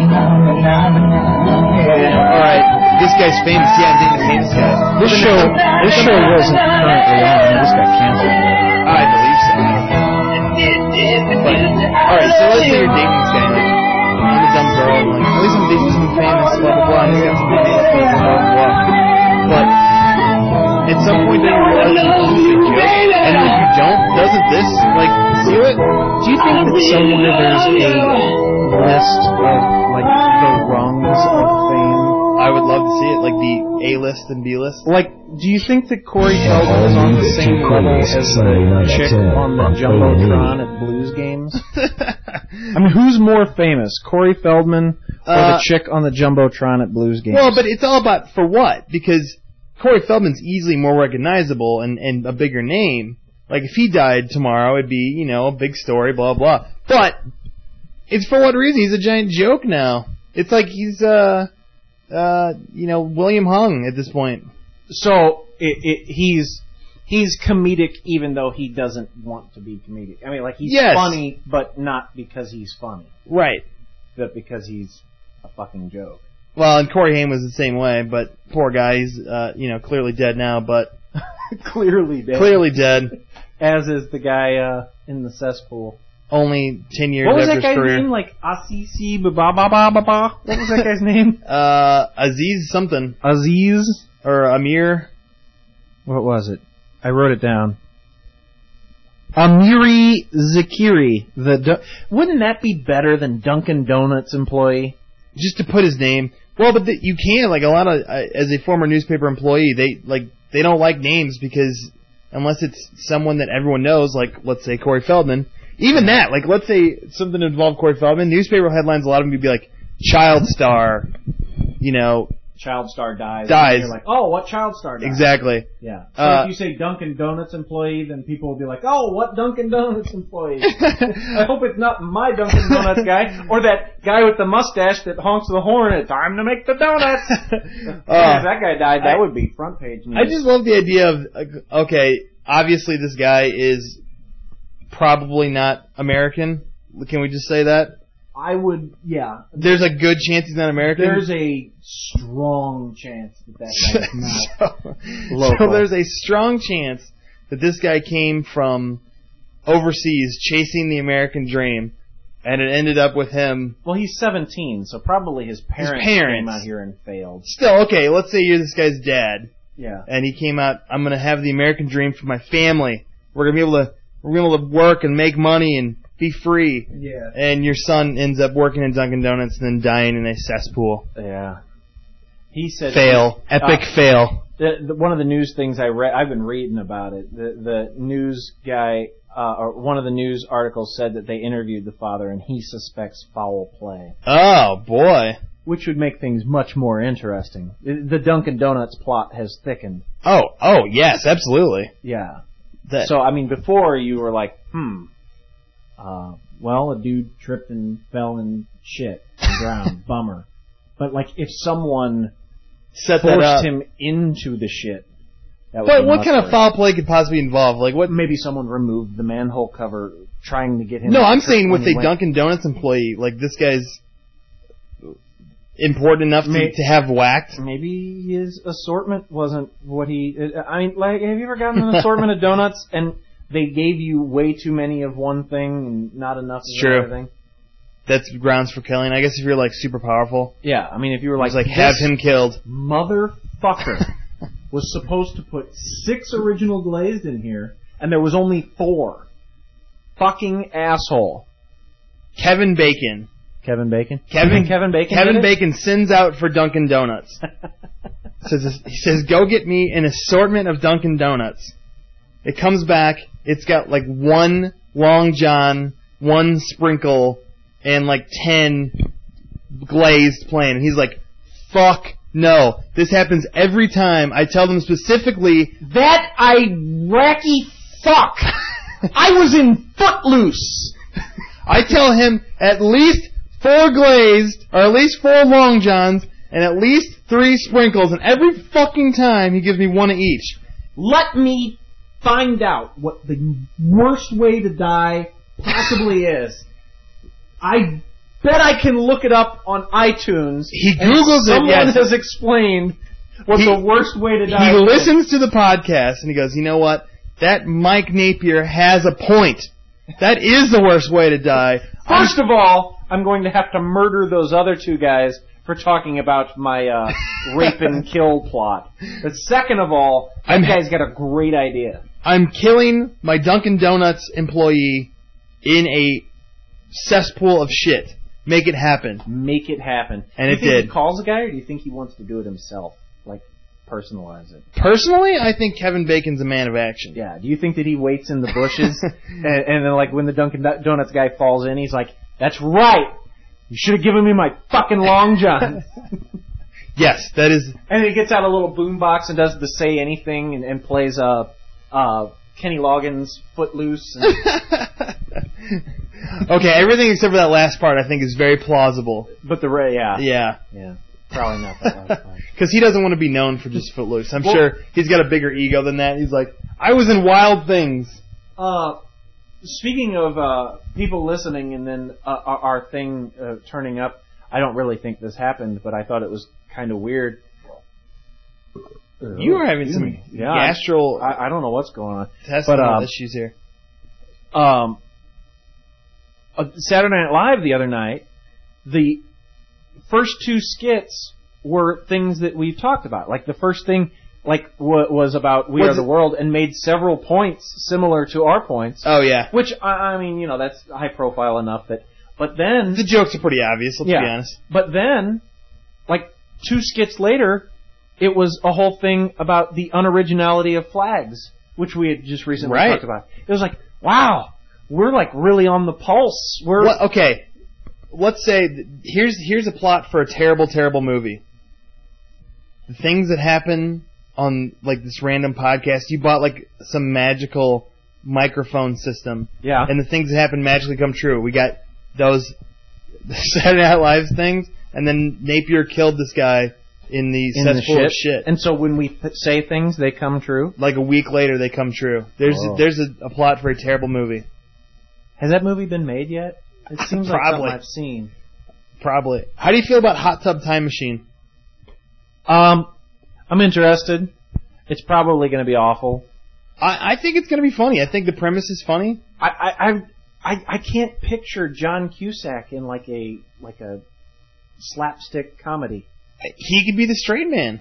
alright, this guy's famous, yeah, I'm dating a famous guy. This show wasn't currently on. It just got canceled. I believe so. But, alright, so let's say you're dating this guy, like, I'm a dumb girl, and like, at least I'm dating someone famous, blah, blah, blah, and he's got some big name, blah, blah, blah. But, at some point, then you realize it's just a joke, and if you don't, doesn't this, like, seal it? Do you think that somewhere there's a list of, like, the rungs of fame? I would love to see it, like the A-list and B-list. Like, do you think that Corey Feldman is on the same level as the chick on the Jumbotron at Blues games? I mean, who's more famous, Corey Feldman or the chick on the Jumbotron at Blues games? Well, but it's all about for what? Because Corey Feldman's easily more recognizable and a bigger name. Like, if he died tomorrow, it'd be, you know, a big story, blah, blah. But it's for what reason? He's a giant joke now. It's like he's, you know, William Hung at this point. So he's comedic even though he doesn't want to be comedic. I mean, like, he's funny, but not because he's funny. Right. But because he's a fucking joke. Well, and Corey Haim was the same way, but poor guy, he's, you know, clearly dead now, but... Clearly dead. Clearly dead. As is the guy in the cesspool. Only 10 years after his career. What was that guy's name? Like, Asisi ba-ba-ba-ba-ba? What was that guy's name? Aziz something. Aziz? Or Amir? What was it? I wrote it down. Amiri Zakiri. Wouldn't that be better than Dunkin' Donuts employee? Just to put his name. Well, but you can't. Like, a lot of, as a former newspaper employee, they don't like names because unless it's someone that everyone knows, like, let's say Corey Feldman. Even that, like, let's say something involved Corey Feldman. Newspaper headlines, a lot of them would be like, child star, you know. Child star dies. Dies. You're like, oh, what child star dies? Exactly. Yeah. So if you say Dunkin' Donuts employee, then people will be like, oh, what Dunkin' Donuts employee? I hope it's not my Dunkin' Donuts guy, or that guy with the mustache that honks the horn at time to make the donuts. If that guy died, that would be front page news. I just love the idea of, okay, obviously this guy is probably not American. Can we just say that? I would, yeah. There's a good chance he's not American? There's a strong chance that guy is not local. So there's a strong chance that this guy came from overseas chasing the American dream, and it ended up with him. Well, he's 17, so probably his parents came out here and failed. Still, okay, let's say you're this guy's dad. Yeah. And he came out, I'm going to have the American dream for my family. We're going to be able to work and make money and be free. Yeah. And your son ends up working in Dunkin' Donuts and then dying in a cesspool. Yeah. He said... Fail. Epic fail. One of the news things I read, I've been reading about it. The news guy, or one of the news articles said that they interviewed the father and he suspects foul play. Oh, boy. Which would make things much more interesting. The Dunkin' Donuts plot has thickened. Oh, yes, absolutely. Yeah. So, I mean, before you were like, well, a dude tripped and fell in shit and drowned. Bummer. But, like, if someone forced him into the shit, that would be what kind of foul play could possibly involve? Like, what? Maybe someone removed the manhole cover trying to get him... No, I'm saying with a Dunkin' Donuts employee, like, this guy's important enough to have whacked. Maybe his assortment wasn't what he... I mean, like, have you ever gotten an assortment of donuts and they gave you way too many of one thing and not enough of the other thing? That's grounds for killing. I guess if you're, like, super powerful. Yeah, I mean, if you were like... have him killed. Motherfucker was supposed to put 6 original glazed in here, and there was only 4. Fucking asshole. Kevin Bacon. Kevin Bacon? Kevin Bacon? Kevin Bacon sends out for Dunkin' Donuts. He says, go get me an assortment of Dunkin' Donuts. It comes back, it's got like 1 Long John, 1 sprinkle, and like 10 glazed plain. And he's like, fuck No, this happens every time. I tell them specifically... That Iraqi fuck! I was in Footloose! I tell him at least 4 glazed, or at least 4 Long Johns, and at least 3 sprinkles, and every fucking time he gives me 1 of each. Let me find out what the worst way to die possibly is. I bet I can look it up on iTunes. He Googles it, Someone yes. has explained what the worst way to die is. He is. listens to the podcast, and he goes, you know what? That Mike Napier has a point. That is the worst way to die. First of all, I'm going to have to murder those other 2 guys for talking about my rape and kill plot. But second of all, that guy's got a great idea. I'm killing my Dunkin' Donuts employee in a cesspool of shit. Make it happen. Make it happen. And do it you think did. he calls the guy, or do you think he wants to do it himself? Like, personalize it? Personally, I think Kevin Bacon's a man of action. Yeah. Do you think that he waits in the bushes, and then, like, when the Dunkin' Donuts guy falls in, he's like, that's right! You should have given me my fucking Long John. Yes, that is... And then he gets out a little boombox and does the Say Anything and plays Kenny Loggins' Footloose. Okay, everything except for that last part I think is very plausible. But Yeah. Yeah. Probably not that last part. Because he doesn't want to be known for just Footloose. I'm sure he's got a bigger ego than that. He's like, I was in Wild Things. Speaking of people listening and then our thing turning up, I don't really think this happened, but I thought it was kind of weird. You are having some gastral... I don't know what's going on. Intestinal issues here. Saturday Night Live the other night, the first 2 skits were things that we've talked about. Like the first thing, was about We Are the World and made several points similar to our points. Oh yeah. Which I mean, that's high profile enough that. But then the jokes are pretty obvious. Let's be honest. But then, 2 skits later, it was a whole thing about the unoriginality of flags, which we had just recently talked about. It was like, wow. We're really on the pulse. Okay, let's say here's a plot for a terrible, terrible movie. The things that happen on this random podcast. You bought some magical microphone system. Yeah. And the things that happen magically come true. We got those Saturday Night Live things, and then Napier killed this guy in the cesspool of shit. And so when we say things, they come true. A week later, they come true. There's a plot for a terrible movie. Has that movie been made yet? It seems like something I've seen. Probably. How do you feel about Hot Tub Time Machine? I'm interested. It's probably going to be awful. I think it's going to be funny. I think the premise is funny. I can't picture John Cusack in a slapstick comedy. He could be the straight man.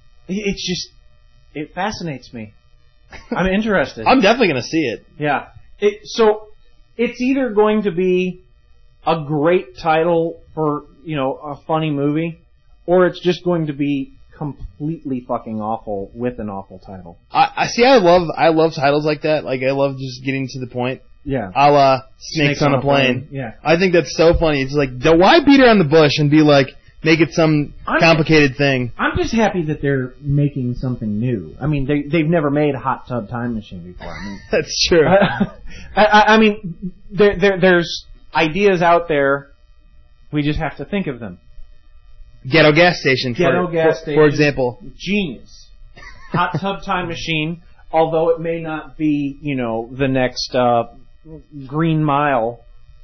It fascinates me. I'm interested. I'm definitely going to see it. Yeah. So it's either going to be a great title for, a funny movie, or it's just going to be completely fucking awful with an awful title. I love titles like that. I love just getting to the point. Yeah. A la Snakes on a Plane. Yeah. I think that's so funny. It's why beat around the bush and be make it some complicated thing? I'm just happy that they're making something new. I mean, they've never made a Hot Tub Time Machine before. I mean, that's true. I mean, there's ideas out there. We just have to think of them. Ghetto Gas Station, for example. Genius. Hot Tub Time Machine, although it may not be, the next Green Mile,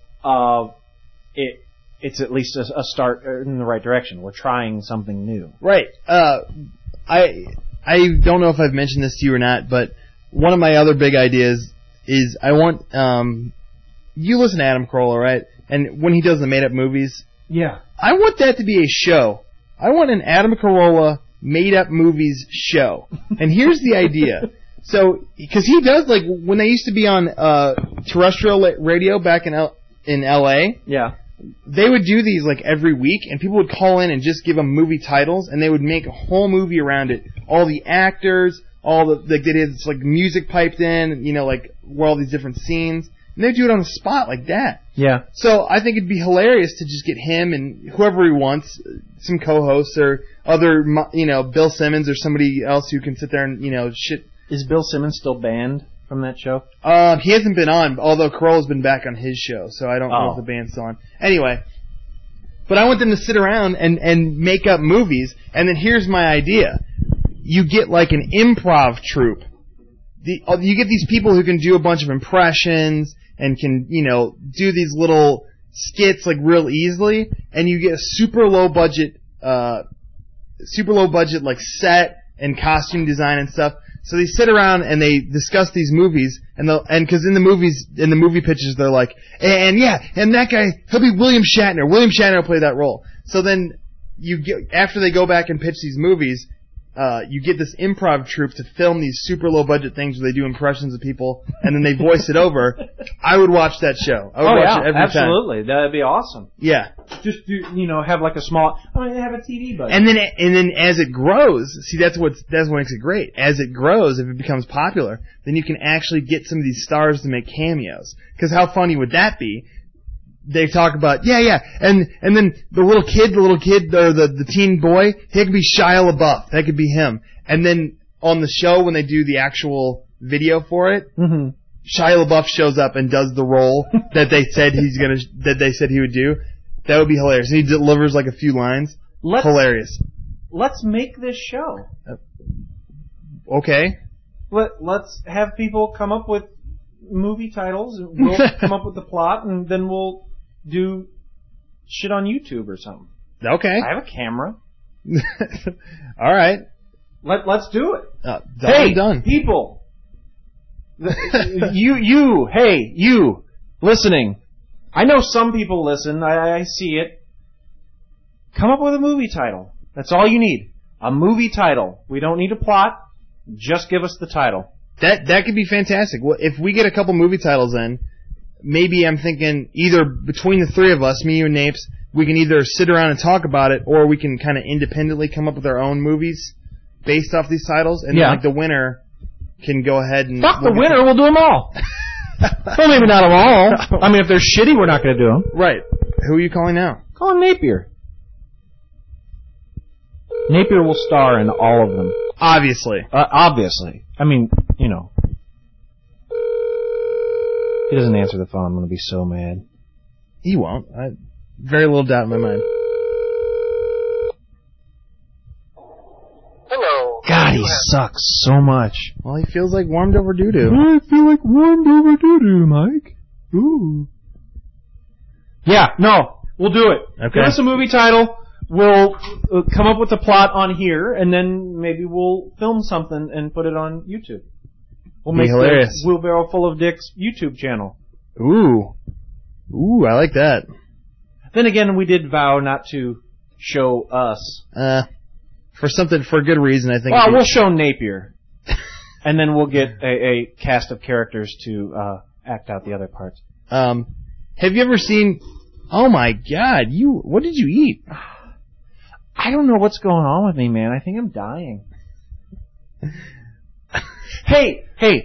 it's at least a start in the right direction. We're trying something new. Right. I don't know if I've mentioned this to you or not, but one of my other big ideas is I want you listen to Adam Carolla, right? And when he does the made-up movies, yeah, I want that to be a show. I want an Adam Carolla made-up movies show. And here's the idea. So, because he does, when they used to be on terrestrial radio back in L.A., yeah, they would do these every week, and people would call in and just give them movie titles, and they would make a whole movie around it. All the actors, all the they did music piped in, where all these different scenes. And they do it on the spot like that. Yeah. So I think it'd be hilarious to just get him and whoever he wants, some co-hosts or other, Bill Simmons or somebody else who can sit there and, shit. Is Bill Simmons still banned from that show? He hasn't been on, although Carolla's been back on his show, so I don't know if the band's still on. Anyway, but I want them to sit around and make up movies, and then here's my idea. You get like an improv troupe. You get these people who can do a bunch of impressions and can, do these little skits like real easily, and you get a super low budget like set and costume design and stuff. So they sit around and they discuss these movies, and because in the movie pitches they're like, and that guy, he'll be William Shatner. William Shatner will play that role. So then after they go back and pitch these movies, you get this improv troupe to film these super low budget things where they do impressions of people and then they voice it over. I would watch that show. I would watch it every absolutely. time. That'd be awesome. Yeah. Just have like a small. Have a TV budget. And then as it grows, see that's what makes it great. As it grows, if it becomes popular, then you can actually get some of these stars to make cameos. Because how funny would that be? They talk about and then the little kid or the teen boy, he could be Shia LaBeouf. That could be him. And then on the show when they do the actual video for it, Shia LaBeouf shows up and does the role that they said he would do. That would be hilarious. And he delivers like a few lines. Hilarious. Let's make this show. Okay. Let's have people come up with movie titles. We'll come up with the plot, and then we'll do shit on YouTube or something. Okay. I have a camera. All right. Let's do it. Hey, done. People. You listening. I know some people listen. I see it. Come up with a movie title. That's all you need. A movie title. We don't need a plot. Just give us the title. That could be fantastic. Well, if we get a couple movie titles in, maybe I'm thinking either between the three of us, me, you, and Napes, we can either sit around and talk about it, or we can kind of independently come up with our own movies based off these titles, and then like the winner can go ahead and... Fuck the winner, we'll do them all. Well, maybe not them all. I mean, if they're shitty, we're not going to do them. Right. Who are you calling now? Calling Napier. Napier will star in all of them. Obviously. Obviously. I mean, He doesn't answer the phone. I'm going to be so mad. He won't. Very little doubt in my mind. Hello. God, he sucks so much. Well, he feels like warmed over doo-doo. I feel like warmed over doo-doo, Mike. Ooh. Yeah, no. We'll do it. Okay. Give us a movie title. We'll come up with the plot on here, and then maybe we'll film something and put it on YouTube. We'll make hilarious. the Wheelbarrow Full of Dicks YouTube channel. Ooh, I like that. Then again, we did vow not to show us. For a good reason, I think. Well, we'll show Napier. And then we'll get a cast of characters to act out the other parts. Have you ever seen... Oh my God, what did you eat? I don't know what's going on with me, man. I think I'm dying. Hey,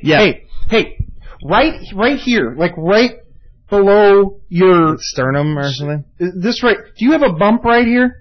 right here, like right below your sternum or something. This right? Do you have a bump right here?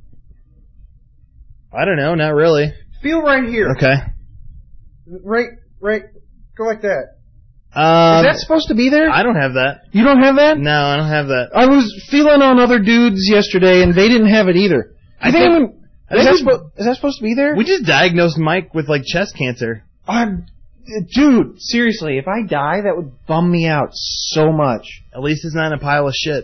I don't know, not really. Feel right here. Okay. Right. Go like that. Is that supposed to be there? I don't have that. You don't have that? No, I don't have that. I was feeling on other dudes yesterday, and they didn't have it either. Is that supposed to be there? We just diagnosed Mike with like chest cancer. Dude, seriously, if I die, that would bum me out so much. At least it's not in a pile of shit.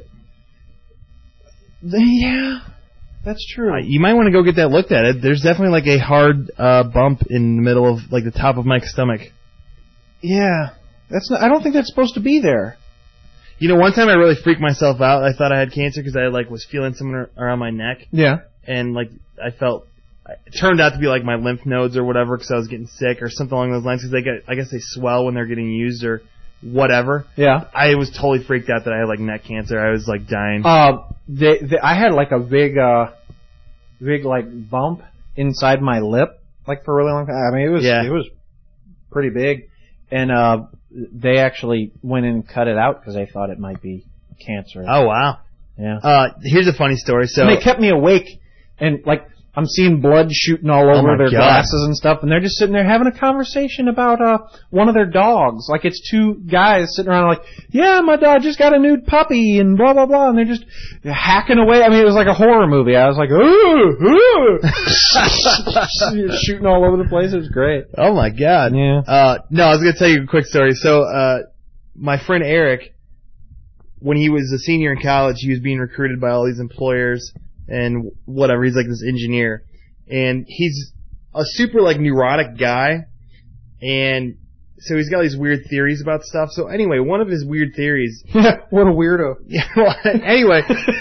Yeah, that's true. You might want to go get that looked at. There's definitely like a hard bump in the middle of like the top of Mike's stomach. Yeah, I don't think that's supposed to be there. One time I really freaked myself out. I thought I had cancer because I like was feeling something around my neck. Yeah. And like I felt. It turned out to be like my lymph nodes or whatever because I was getting sick or something along those lines because I guess they swell when they're getting used or whatever. Yeah. I was totally freaked out that I had like neck cancer. I was like dying. I had like a big like bump inside my lip like for a really long time. I mean it was pretty big, and they actually went in and cut it out because they thought it might be cancer. Oh, wow. Yeah. Here's a funny story. So and they kept me awake, and like I'm seeing blood shooting all over their glasses and stuff, and they're just sitting there having a conversation about one of their dogs. Like it's two guys sitting around like, yeah, my dog just got a new puppy and blah blah blah, and they're just hacking away. I mean, it was like a horror movie. I was like, ooh, shooting all over the place. It was great. Oh my God. Yeah. No, I was gonna tell you a quick story. So, my friend Eric, when he was a senior in college, he was being recruited by all these employers and whatever. He's like this engineer, and he's a super like neurotic guy, and so he's got these weird theories about stuff. So anyway, one of his weird theories. What a weirdo. Yeah. Well, anyway,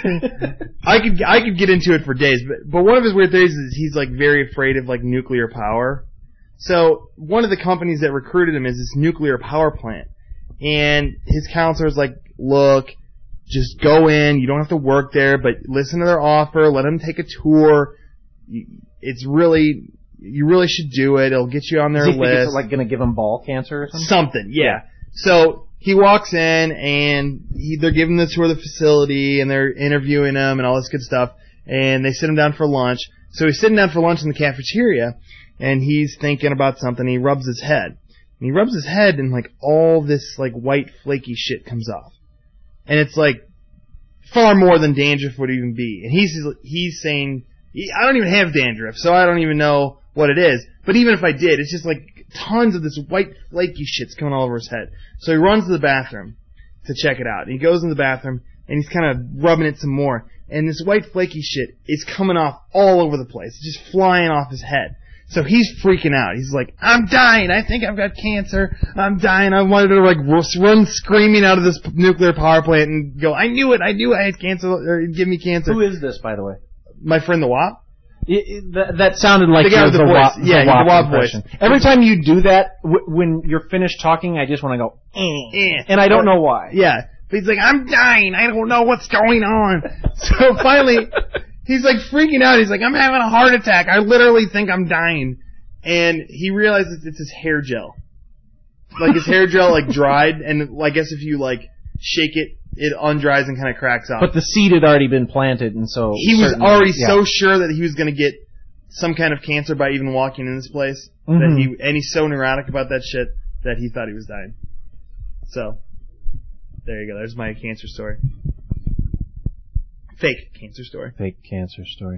I could get into it for days, but one of his weird theories is he's like very afraid of like nuclear power. So one of the companies that recruited him is this nuclear power plant, and his counselor's like, look, just go in. You don't have to work there, but listen to their offer. Let them take a tour. It's really, you really should do it. It'll get you on their Does he list. think it's like going to give him ball cancer or something? Something, yeah. So he walks in, and they're giving the tour of the facility, and they're interviewing him and all this good stuff, and they sit him down for lunch. So he's sitting down for lunch in the cafeteria, and he's thinking about something. He rubs his head. And he rubs his head, and like all this like white flaky shit comes off. And it's like far more than dandruff would even be. And he's saying, I don't even have dandruff, so I don't even know what it is. But even if I did, it's just like tons of this white flaky shit's coming all over his head. So he runs to the bathroom to check it out. And he goes in the bathroom, and he's kind of rubbing it some more. And this white flaky shit is coming off all over the place. It's just flying off his head. So he's freaking out. He's like, I'm dying. I think I've got cancer. I'm dying. I wanted to like run screaming out of this nuclear power plant and go, I knew it. I knew I had cancer. Or it'd give me cancer. Who is this, by the way? My friend the WAP. That sounded like the guy with the voice. The WAP voice. Every time you do that, when you're finished talking, I just want to go, and I don't know why. Yeah. But he's like, I'm dying. I don't know what's going on. So finally, he's like freaking out. He's like, I'm having a heart attack. I literally think I'm dying. And he realizes it's his hair gel. Like his hair gel like dried, and I guess if you like shake it, it undries and kind of cracks off. But the seed had already been planted, and so he was already so sure that he was going to get some kind of cancer by even walking in this place. Mm-hmm. And he's so neurotic about that shit that he thought he was dying. So there you go. There's my cancer story. Fake cancer story. Fake cancer story.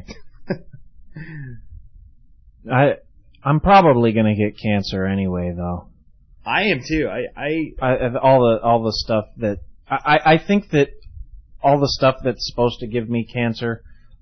I'm probably gonna get cancer anyway, though. I am too. All the stuff that I think that all the stuff that's supposed to give me cancer,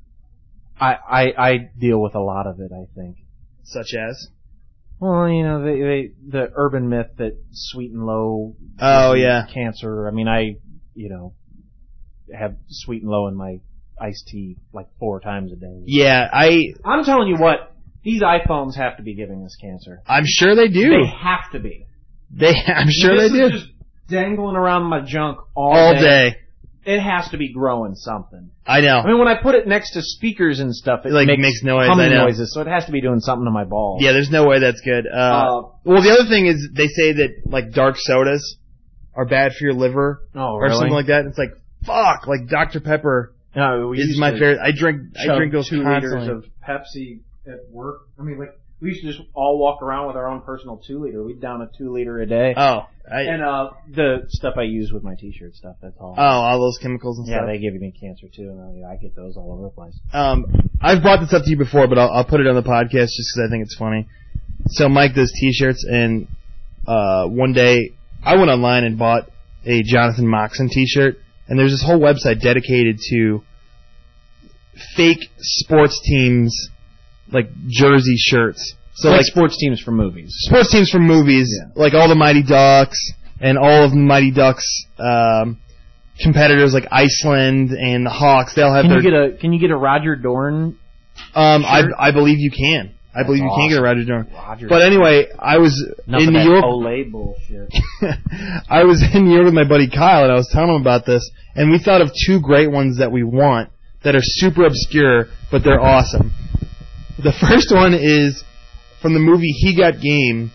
I deal with a lot of it. I think. Such as. Well, you know, the urban myth that sweet and low. Oh yeah. Cancer. I mean, I have sweet and low in my iced tea like 4 times a day. Yeah, I'm telling you what, these iPhones have to be giving us cancer. I'm sure they do. They have to be. I'm sure they do. This is just dangling around my junk all day. It has to be growing something. I know. I mean, when I put it next to speakers and stuff, it like makes noise, humming noises, so it has to be doing something to my balls. Yeah, there's no way that's good. Well, the other thing is they say that like dark sodas are bad for your liver or something like that. It's like, fuck, like Dr. Pepper is my favorite. I drink those 2 constantly. liters of Pepsi at work. I mean, like, we used to just all walk around with our own personal 2-liter. We'd down a 2-liter a day. Oh. And the stuff I use with my t-shirt stuff, that's all. Oh, all those chemicals and stuff? Yeah, they give me cancer too, and I get those all over the place. I've brought this up to you before, but I'll put it on the podcast just because I think it's funny. So Mike does t-shirts, and one day I went online and bought a Jonathan Moxon t-shirt, and there's this whole website dedicated to fake sports teams, like jersey shirts. So like sports teams from movies. Sports teams from movies, like all the Mighty Ducks and all of the Mighty Ducks competitors, like Iceland and the Hawks. They'll have Can you get a Roger Dorn? I believe you can. I believe you can get a Roger Dorn. But anyway, I was in New York. Olay bullshit. I was in New York with my buddy Kyle, and I was telling him about this, and we thought of 2 great ones that we want that are super obscure, but they're awesome. The first one is from the movie He Got Game.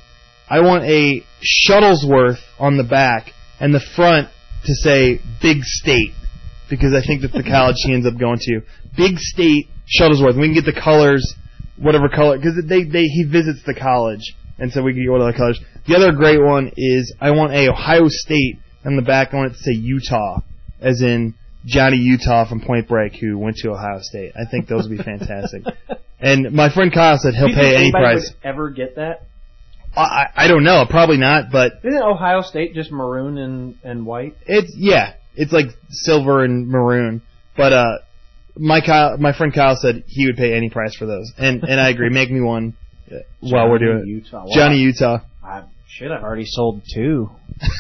I want a Shuttlesworth on the back and the front to say Big State, because I think that's the college he ends up going to. Big State Shuttlesworth. We can get the colors, whatever color, because he visits the college, and so we can get one of the colors. The other great one is I want a Ohio State on the back. I want it to say Utah, as in Johnny Utah from Point Break, who went to Ohio State. I think those would be fantastic. And my friend Kyle said he'll pay any price. Would ever get that? I don't know, probably not, but isn't Ohio State just maroon and white? It's like silver and maroon. But my friend Kyle said he would pay any price for those, and I agree. Make me one while we're doing Utah. it. Johnny Utah. I've already sold 2.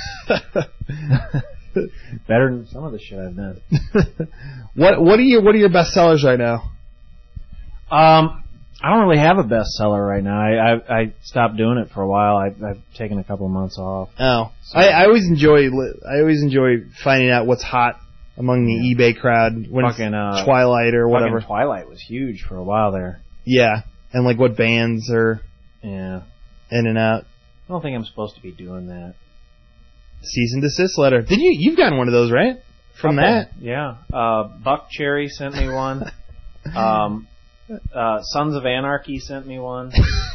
Better than some of the shit I've done. What are your best sellers right now? I don't really have a bestseller right now. I stopped doing it for a while. I've taken a couple of months off. Oh, so. I always enjoy finding out what's hot among the eBay crowd when fucking, it's Twilight or whatever. Twilight was huge for a while there. Yeah, and like what bands are in and out. I don't think I'm supposed to be doing that. Cease and desist letter. You've gotten one of those, right? From that? Yeah. Buck Cherry sent me one. Sons of Anarchy sent me one.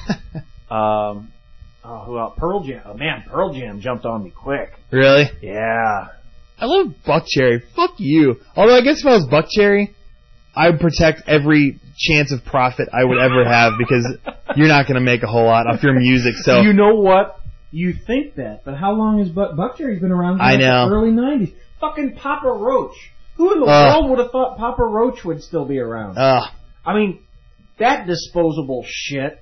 Who else? Pearl Jam. Oh man, Pearl Jam jumped on me quick. Really? Yeah. I love Buck Cherry. Fuck you. Although I guess if I was Buck Cherry, I would protect every chance of profit I would ever have, because you're not going to make a whole lot off your music. So you know what? You think that, but how long has Buck Cherry's been around? I know. The early 90s. Fucking Papa Roach. Who in the world would have thought Papa Roach would still be around? I mean, that disposable shit.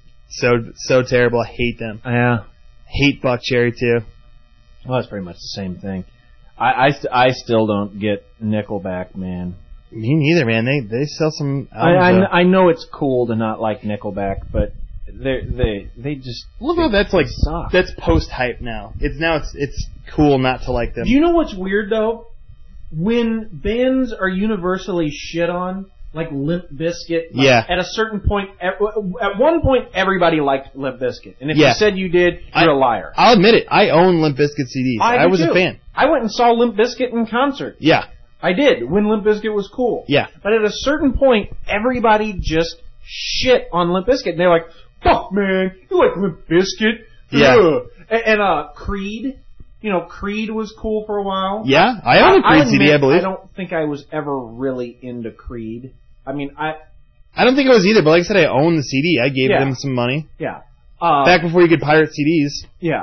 So terrible. I hate them. Yeah. Hate Buck Cherry too. Well, that's pretty much the same thing. I still don't get Nickelback, man. Me neither, man. They sell some albums. I know it's cool to not like Nickelback, but they just look how that's like suck. That's post hype now. It's cool not to like them. Do you know what's weird though? When bands are universally shit on, like Limp Bizkit, at a certain point, at one point everybody liked Limp Bizkit, and if you said you did, you're a liar. I'll admit it. I own Limp Bizkit CDs. I was a fan. I went and saw Limp Bizkit in concert. Yeah. I did, when Limp Bizkit was cool. Yeah. But at a certain point, everybody just shit on Limp Bizkit. And they're like, fuck, man, you like Limp Bizkit? Yeah. And Creed. You know, Creed was cool for a while. Yeah, I own a Creed CD, I believe. I don't think I was ever really into Creed. I mean, I don't think I was either, but like I said, I own the CD. I gave them some money. Yeah. Back before you could pirate CDs. Yeah.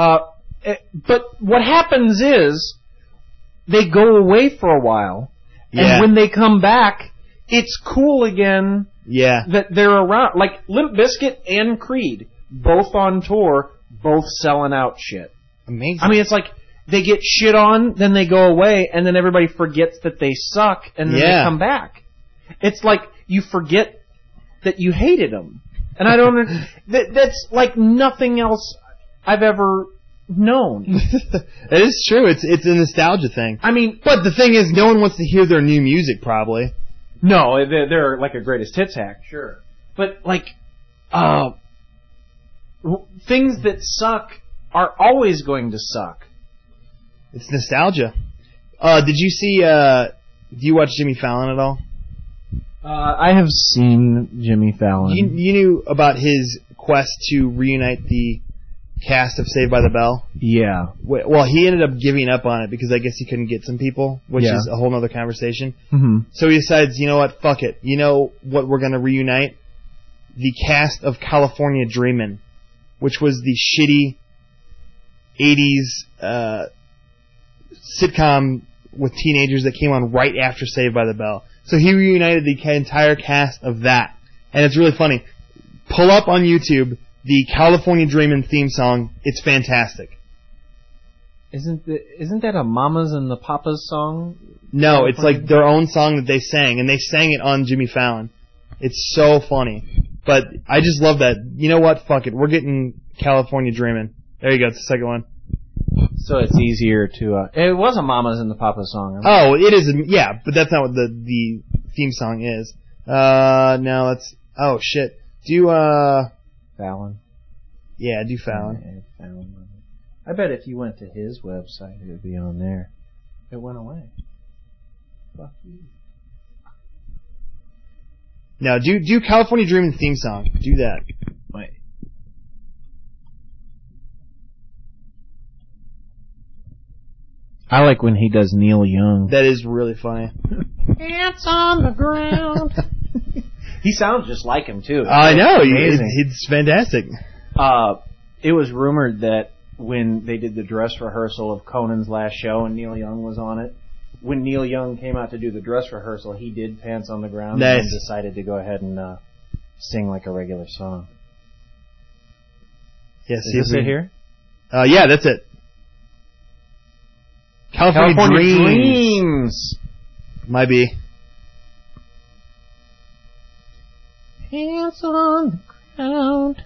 But what happens is, they go away for a while, and when they come back, it's cool again that they're around. Like Limp Bizkit and Creed, both on tour, both selling out shit. Amazing. I mean, it's like they get shit on, then they go away, and then everybody forgets that they suck, and then they come back. It's like you forget that you hated them. And I don't... that's like nothing else I've ever known. It is true. It's a nostalgia thing. I mean... But the thing is, no one wants to hear their new music, probably. No, they're like a greatest hits act, sure. But, like, things that suck are always going to suck. It's nostalgia. Did you see... do you watch Jimmy Fallon at all? I have seen Jimmy Fallon. You knew about his quest to reunite the cast of Saved by the Bell? Yeah. Well, he ended up giving up on it because I guess he couldn't get some people, which is a whole other conversation. Mm-hmm. So he decides, you know what, fuck it. You know what we're going to reunite? The cast of California Dreamin', which was the shitty 80s sitcom with teenagers that came on right after Saved by the Bell. So he reunited the entire cast of that. And it's really funny. Pull up on YouTube the California Dreamin' theme song. It's fantastic. Isn't that a Mamas and the Papas song? No, it's like their own song that they sang, and they sang it on Jimmy Fallon. It's so funny. But I just love that. You know what? Fuck it. We're getting California Dreamin'. There you go. It's the second one. So it's easier to... it was a Mamas and the Papas song. Right? Oh, it is. Yeah, but that's not what the theme song is. No, that's... Oh, shit. Do you, Fallon. Yeah, do Fallon. I bet if you went to his website, it would be on there. It went away. Fuck you. Now, do California Dreamin' theme song. Do that. Wait. I like when he does Neil Young. That is really funny. Ants on the ground. He sounds just like him, too. I know. Amazing. It's fantastic. It was rumored that when they did the dress rehearsal of Conan's last show and Neil Young was on it, when Neil Young came out to do the dress rehearsal, he did Pants on the Ground and then decided to go ahead and sing like a regular song. Yeah, Is this it here? Yeah, that's it. California Dreams. Might be. Hands on the ground.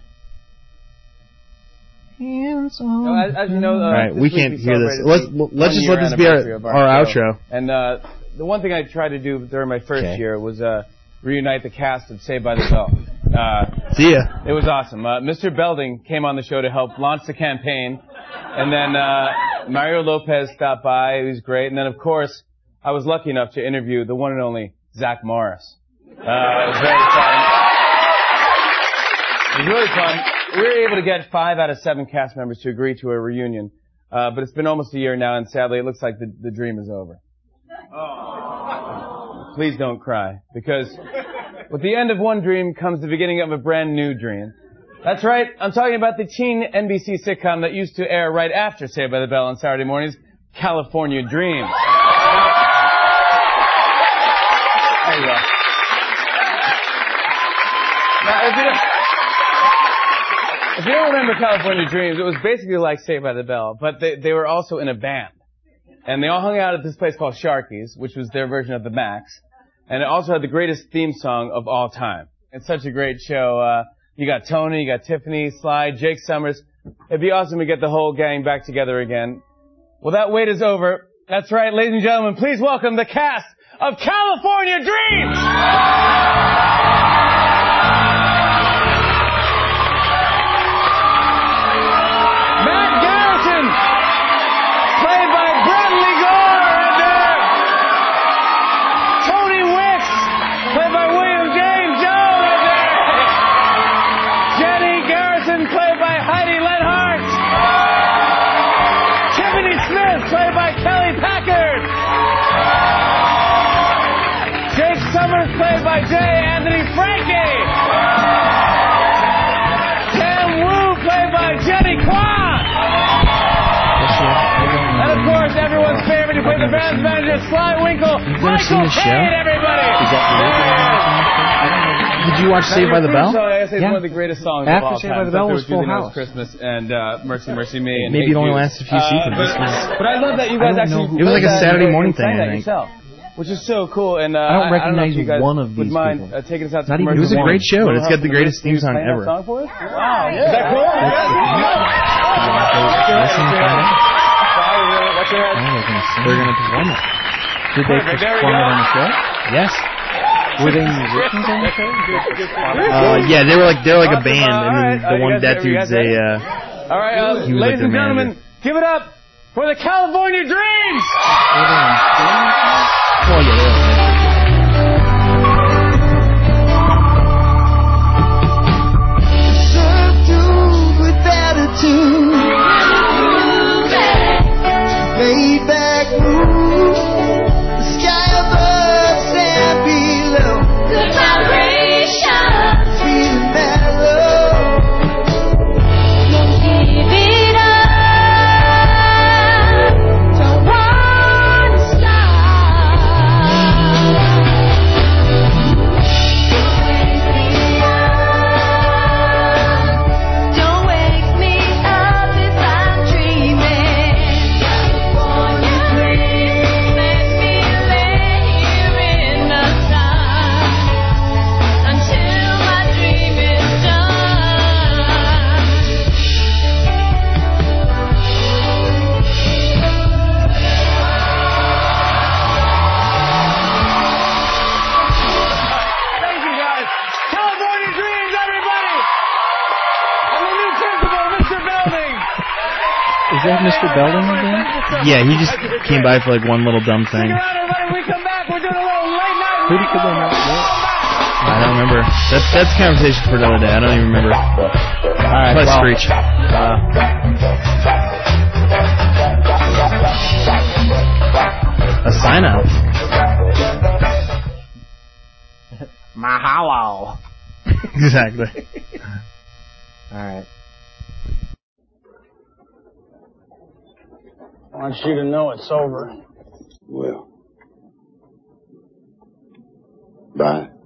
Hands on the ground. As you know, all right, we can't hear this. Let's just let this be our outro. And the one thing I tried to do during my first year was reunite the cast of Saved by the Bell. See ya. It was awesome. Mr. Belding came on the show to help launch the campaign. And then Mario Lopez stopped by. He was great. And then, of course, I was lucky enough to interview the one and only Zach Morris. It was very fun. It was really fun. We were able to get 5 out of 7 cast members to agree to a reunion. But it's been almost a year now, and sadly, it looks like the dream is over. Please don't cry, because with the end of one dream comes the beginning of a brand new dream. That's right, I'm talking about the teen NBC sitcom that used to air right after Saved by the Bell on Saturday mornings, California Dreams. There you go. Now, if you don't remember California Dreams, it was basically like Saved by the Bell, but they were also in a band. And they all hung out at this place called Sharky's, which was their version of the Max. And it also had the greatest theme song of all time. It's such a great show. You got Tony, you got Tiffany, Sly, Jake Summers. It'd be awesome to get the whole gang back together again. Well, that wait is over. That's right, ladies and gentlemen, please welcome the cast of California Dreams! Matt Garrison, played by Bradley Gore, and Tony Wicks, played by William James Jones, Jenny Garrison, played by Heidi Lenhart, Tiffany Smith, played by Kelly Packard, Jake Summers, played by J. Anthony Frankie, Tam Wu, played by Jenny Kwan, and of course, everyone's favorite, who played the band's manager, Sly Winkle, Michael Caine, everybody! Did you watch Saved by the Bell? It's one of the greatest songs of all time. After Saved by the Bell was Full House. Christmas and Mercy, Mercy Me. And maybe it only lasted a few seasons. But I love that you guys actually... It was like a Saturday morning thing, I think. Yourself, which is so cool. And I don't recognize you guys one of these would mind people. taking us out to Not even commercial. It was a great show, and it's got the greatest theme song ever. Song for us? Wow, yeah. Is that cool? What's your head? They're going to perform it. Did they perform it on the show? Yes. Were they musicians on the show? Yeah, they're like a band, and then that dude's a. All right, ladies and gentlemen, give it up for the California Dreams. Oh yeah. Subdued with attitude, laid back mood, the sky above, sand below, good vibration, feeling mellow. Don't give it up, don't want to stop. Is that Mr. Belding again? Yeah, he just came by for like one little dumb thing. Who did he come out with? I don't remember. That's conversation for another day. I don't even remember. All right, Let's Screech. A sign out. Mahalo. Exactly. All right. I want you to know it's over. Well. Bye.